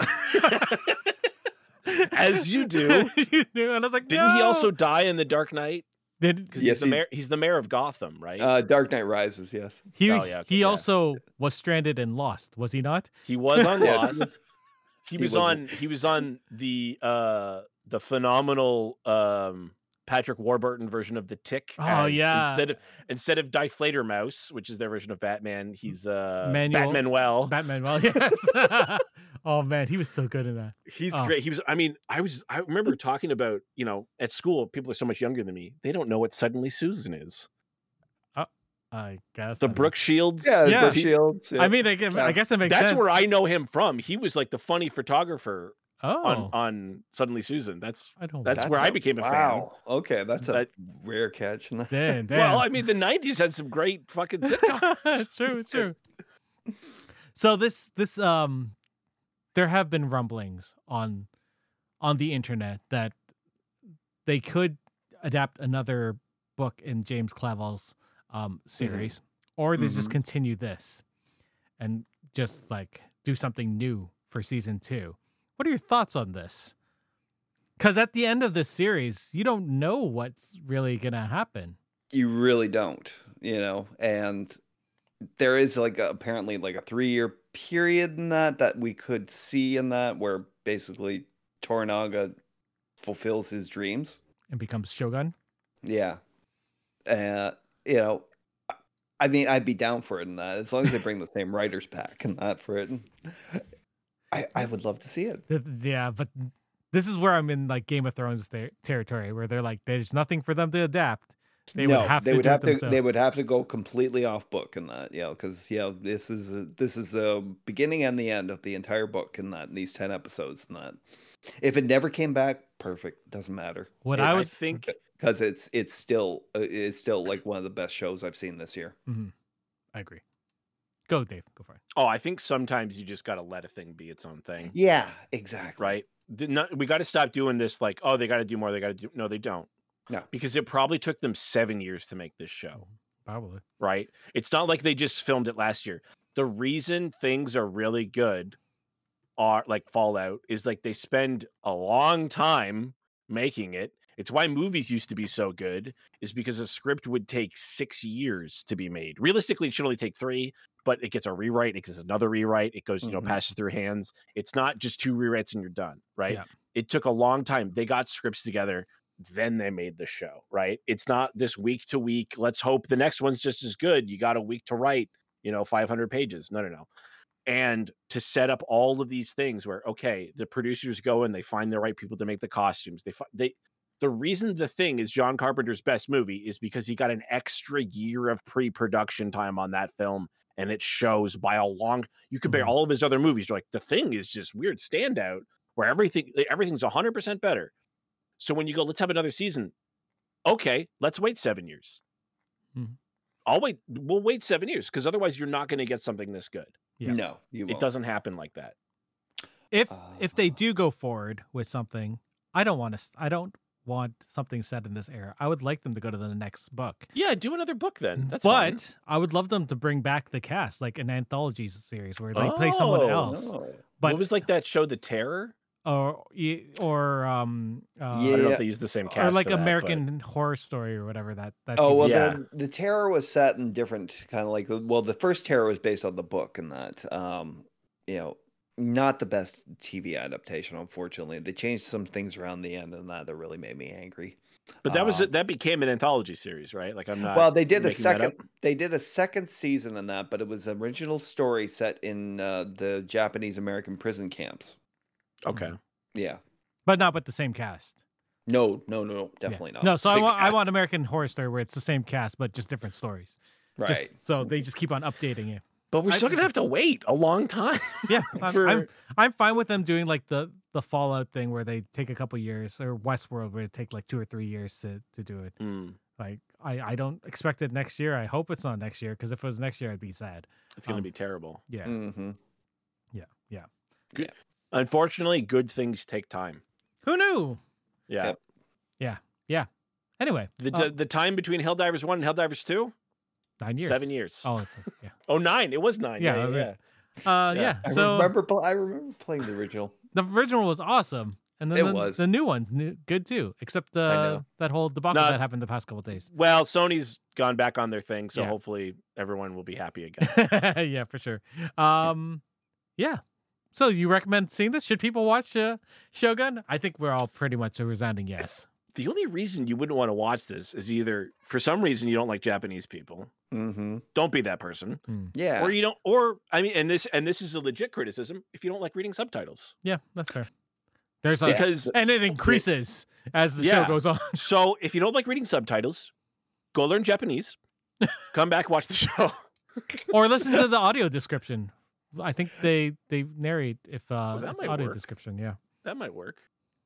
As you do. You knew, and I was like, Didn't he "No!" also die in The Dark Knight? Did Because Yes, he's the he- mayor he's the mayor of Gotham, right? uh, Dark Knight Rises, yes. he Oh, yeah, okay, he yeah. also was stranded and lost, was he not? he was on Yes. Lost. He He was was- on he was on the uh the phenomenal um Patrick Warburton version of The Tick. Oh, as- yeah. Instead of instead of Deflator Mouse, which is their version of Batman, he's uh Manuel- Batmanuel. Batman, well, yes. Oh man, he was so good in that. He's Oh. great. He was. I mean, I was. I remember talking about, you know, at school, people are so much younger than me. They don't know what Suddenly Susan is. I guess The I mean- Brooke Shields. Yeah, Yeah. Brooke Shields. Yeah. I mean, I, guess- I Yeah. guess it makes That's sense. where I know him from. He was like the funny photographer oh, on on Suddenly Susan. That's I don't. that's where I became a fan. wow. Okay, that's a That- rare catch. Damn, damn. well. I mean, the nineties had some great fucking sitcoms. it's true. It's true. So this this um, there have been rumblings on on the internet that they could adapt another book in James Clavell's um series, or they just Mhm. continue this and just like do something new for season two. What are your thoughts on this? Because at the end of this series, you don't know what's really gonna happen. You really don't, you know, and there is like a, apparently like a three year period in that that we could see in that where basically Toranaga fulfills his dreams. And becomes Shogun. Yeah. Uh, you know, I- I mean, I'd be down for it in that as long as they bring the same writers back and that for it. I, I would love to see it. Th- Yeah, but this is where I'm in like Game of Thrones ter- territory, where they're like, there's nothing for them to adapt. They no, would have they to would do have it to themselves. they would have to go completely off book in that, you know, because you know this is a, this is the beginning and the end of the entire book in that in these ten episodes and that. If it never came back, perfect, doesn't matter. What It's- I I would think because it's it's still uh, it's still like one of the best shows I've seen this year. Mhm. I agree. Go, Dave. Go for it. Oh, I think sometimes you just got to let a thing be its own thing, Yeah, exactly. right? The- not- we got to stop doing this. Like, oh, they got to do more. They got to do. No, they don't. No. Because it probably took them seven years to make this show. Probably. Right? It's not like they just filmed it last year. The reason things are really good are like Fallout is like they spend a long time making it. It's why movies used to be so good, is because a script would take six years to be made. Realistically, it should only take three, but it gets a rewrite, it gets another rewrite, it goes, you know, Mhm. passes through hands. It's not just two rewrites and you're done, right? Yeah. It took a long time. They got scripts together, then they made the show, right? It's not this week to week. Let's hope the next one's just as good. You got a week to write, you know, five hundred pages. No, no, no. And to set up all of these things where, okay, the producers go and they find the right people to make the costumes. They, fi- they, the reason The Thing is John Carpenter's best movie is because he got an extra year of pre-production time on that film, and it shows by a long. You compare Mhm. all of his other movies, you're like, The Thing is just weird standout where everything everything's one hundred percent better. So when you go, let's have another season. Okay, let's wait seven years. Mhm. I'll wait. We'll wait seven years because otherwise you're not going to get something this good. Yeah. No, you It won't. doesn't happen like that. If Uh, if they do go forward with something, I don't want to. I don't want something set in this era. I would like them to go to the next book. Yeah, do another book then. That's but fine. I would love them to bring back the cast, like an anthology series where they play someone Oh, else. No. But what was like that show, The Terror? or or um uh, I don't know Yeah. if they use the same cast or like for that, but- American Horror Story or whatever that. that Oh T V well, show. Yeah. the the terror was set in different kind of like the well, the first terror was based on the book, and that um, you know, not the best T V adaptation, unfortunately. They changed some things around the end, and that that really made me angry. But that was Um, that became an anthology series, right? Like I'm not. well, they did a making that second. up. They did a second season in that, but it was an original story set in uh, the Japanese American prison camps. Okay. Yeah. but not with the same cast. No, no, no, no, Yeah. definitely not. No, so I Same want I cast. want American Horror Story where it's the same cast but just different stories. right. Just, so they just keep on updating it. But we're I- still gonna have to wait a long time. Yeah, I'm, For- I'm I'm fine with them doing like the the Fallout thing where they take a couple years, or Westworld where it take like two or three years to to do it. Mm, Like I I don't expect it next year. I hope it's not next year because if it was next year, I'd be sad. it's gonna Um, be terrible. Yeah, Mm-hmm. yeah, yeah. Unfortunately, good things take time. Who knew? Yeah. Yep. Yeah, yeah. Anyway, The uh, the time between Helldivers one and Helldivers two, nine years, seven years. Oh, it's yeah, Oh, nine. It was nine. Yeah, Yeah, that yeah. was it. uh, Yeah. yeah. I So remember. pl- I remember playing the original. the original was awesome, and then It the, was. the new one's new, good too. Except uh, know. that whole debacle No. that happened the past couple of days. Well, Sony's gone back on their thing, so Yeah. hopefully everyone will be happy again. Yeah, for sure. Um, yeah. So you recommend seeing this? Should people watch uh, Shogun? I think we're all pretty much a resounding yes. The only reason you wouldn't want to watch this is either for some reason you don't like Japanese people. Mm-hmm. Don't be that person. Yeah. Or you don't or I mean and this and this is a legit criticism if you don't like reading subtitles. Yeah, that's fair. There's a, Because and it increases as the Yeah. show goes on. so if you don't like reading subtitles, go learn Japanese. Come back, watch the show. Or listen to the audio description. I think they they narrate if uh, that it's might audio work. description. Yeah. That might work.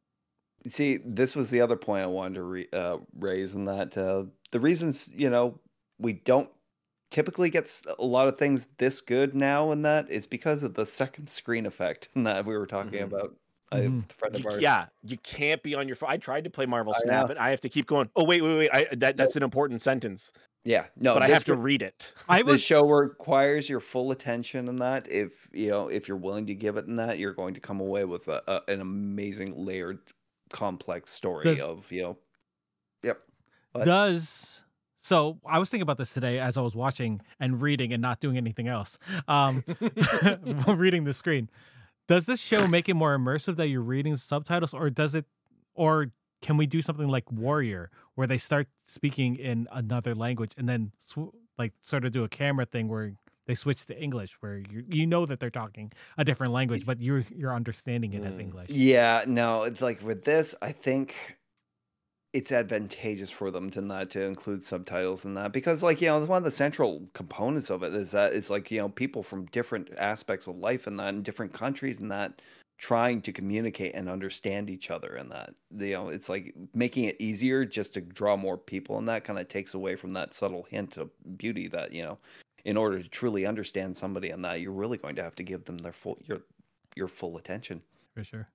See, this was the other point I wanted to re- uh, raise, in that uh, the reasons, you know, we don't typically get s- a lot of things this good now, and that is because of the second screen effect that we were talking Mhm. about. I, Mhm. a friend of You- ours. yeah, you can't be on your phone. I tried to play Marvel I Snap know. and I have to keep going. Oh wait, wait, wait. I, that that's an important sentence. Yeah. No, but I this have to re- read it. I the was show requires your full attention in that. If you know, if you're willing to give it in that, you're going to come away with a, a, an amazing, layered, complex story Does- of you know. Yep. What? does so I was thinking about this today as I was watching and reading and not doing anything else. Um, while reading the screen. Does this show make it more immersive that you're reading subtitles, or does it, or can we do something like Warrior where they start speaking in another language and then sw- like sort of do a camera thing where they switch to English, where you you know that they're talking a different language, but you're you're understanding it as Mm. English. Yeah, no, it's like with this, I think it's advantageous for them to not to include subtitles in that, because like, you know, one of the central components of it is that it's like, you know, people from different aspects of life and that in different countries and that trying to communicate and understand each other, and that, you know, it's like making it easier just to draw more people, and that kind of takes away from that subtle hint of beauty that, you know, in order to truly understand somebody and that, you're really going to have to give them their full your your full attention. For sure.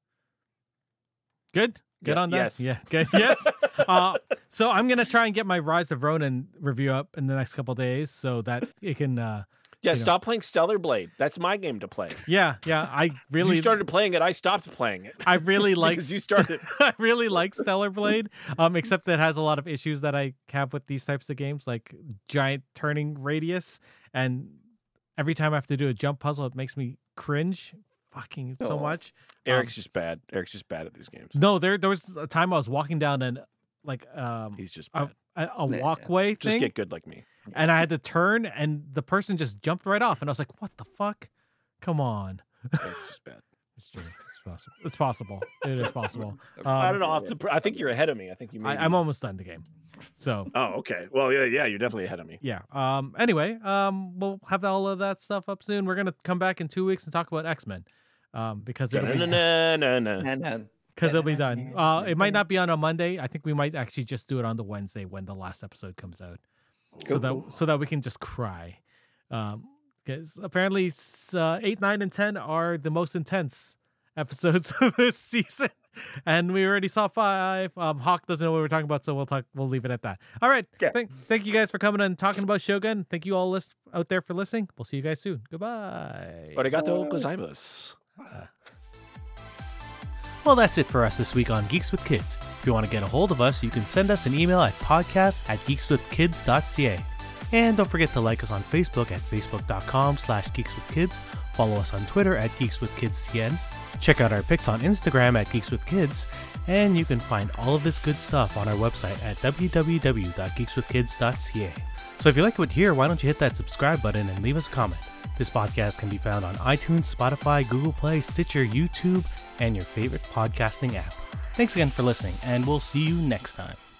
Good. Good Yeah, on that. yes. Yeah. Good. Yes. uh, so I'm gonna try and get my Rise of Ronin review up in the next couple days so that it can. Uh, Yeah, you know. stop playing Stellar Blade. That's my game to play. yeah. Yeah. I really You started playing it. I stopped playing it. I really like. because you started. I really like Stellar Blade. Um, except that it has a lot of issues that I have with these types of games, like giant turning radius, and every time I have to do a jump puzzle, it makes me cringe fucking so Aw. much. Eric's just bad. Eric's just bad at these games. No, there there was a time I was walking down an like um He's just a, bad. a, a Nah. walkway Just thing, get good like me. and I had to turn, and the person just jumped right off, and I was like, "What the fuck? Come on!" Eric's just bad. It's true. It's possible. It's possible. It is possible. I Um, don't know. I'll have to pr- I think you're ahead of me. I think you. May I, I'm almost done the game, so Oh, okay. Well, yeah, yeah. You're definitely ahead of me. yeah. Um. Anyway, um, we'll have all of that stuff up soon. We're gonna come back in two weeks and talk about X-Men, um, because it'll be Na-na-na-na-na. And then because it'll be done. Uh, it might not be on a Monday. I think we might actually just do it on the Wednesday when the last episode comes out, so that Cool. so that we can just cry. Um, because apparently s- uh, eight, nine, and ten are the most intense episodes of this season, and we already saw five. Um, Hawk doesn't know what we're talking about, so we'll talk. We'll leave it at that. All right. Yeah. Thank, thank you guys for coming and talking about Shogun. Thank you all list out there for listening. We'll see you guys soon. Goodbye. Arigato gozaimasu. Well, that's it for us this week on Geeks with Kids. If you want to get a hold of us, you can send us an email at podcast at geekswithkids dot c a. And don't forget to like us on Facebook at facebook.com slash geekswithkids. Follow us on Twitter at geekswithkidscn. Check out our pics on Instagram at geekswithkids. And you can find all of this good stuff on our website at w w w dot geekswithkids dot c a. So if you like what you hear, why don't you hit that subscribe button and leave us a comment. This podcast can be found on iTunes, Spotify, Google Play, Stitcher, YouTube, and your favorite podcasting app. Thanks again for listening, and we'll see you next time.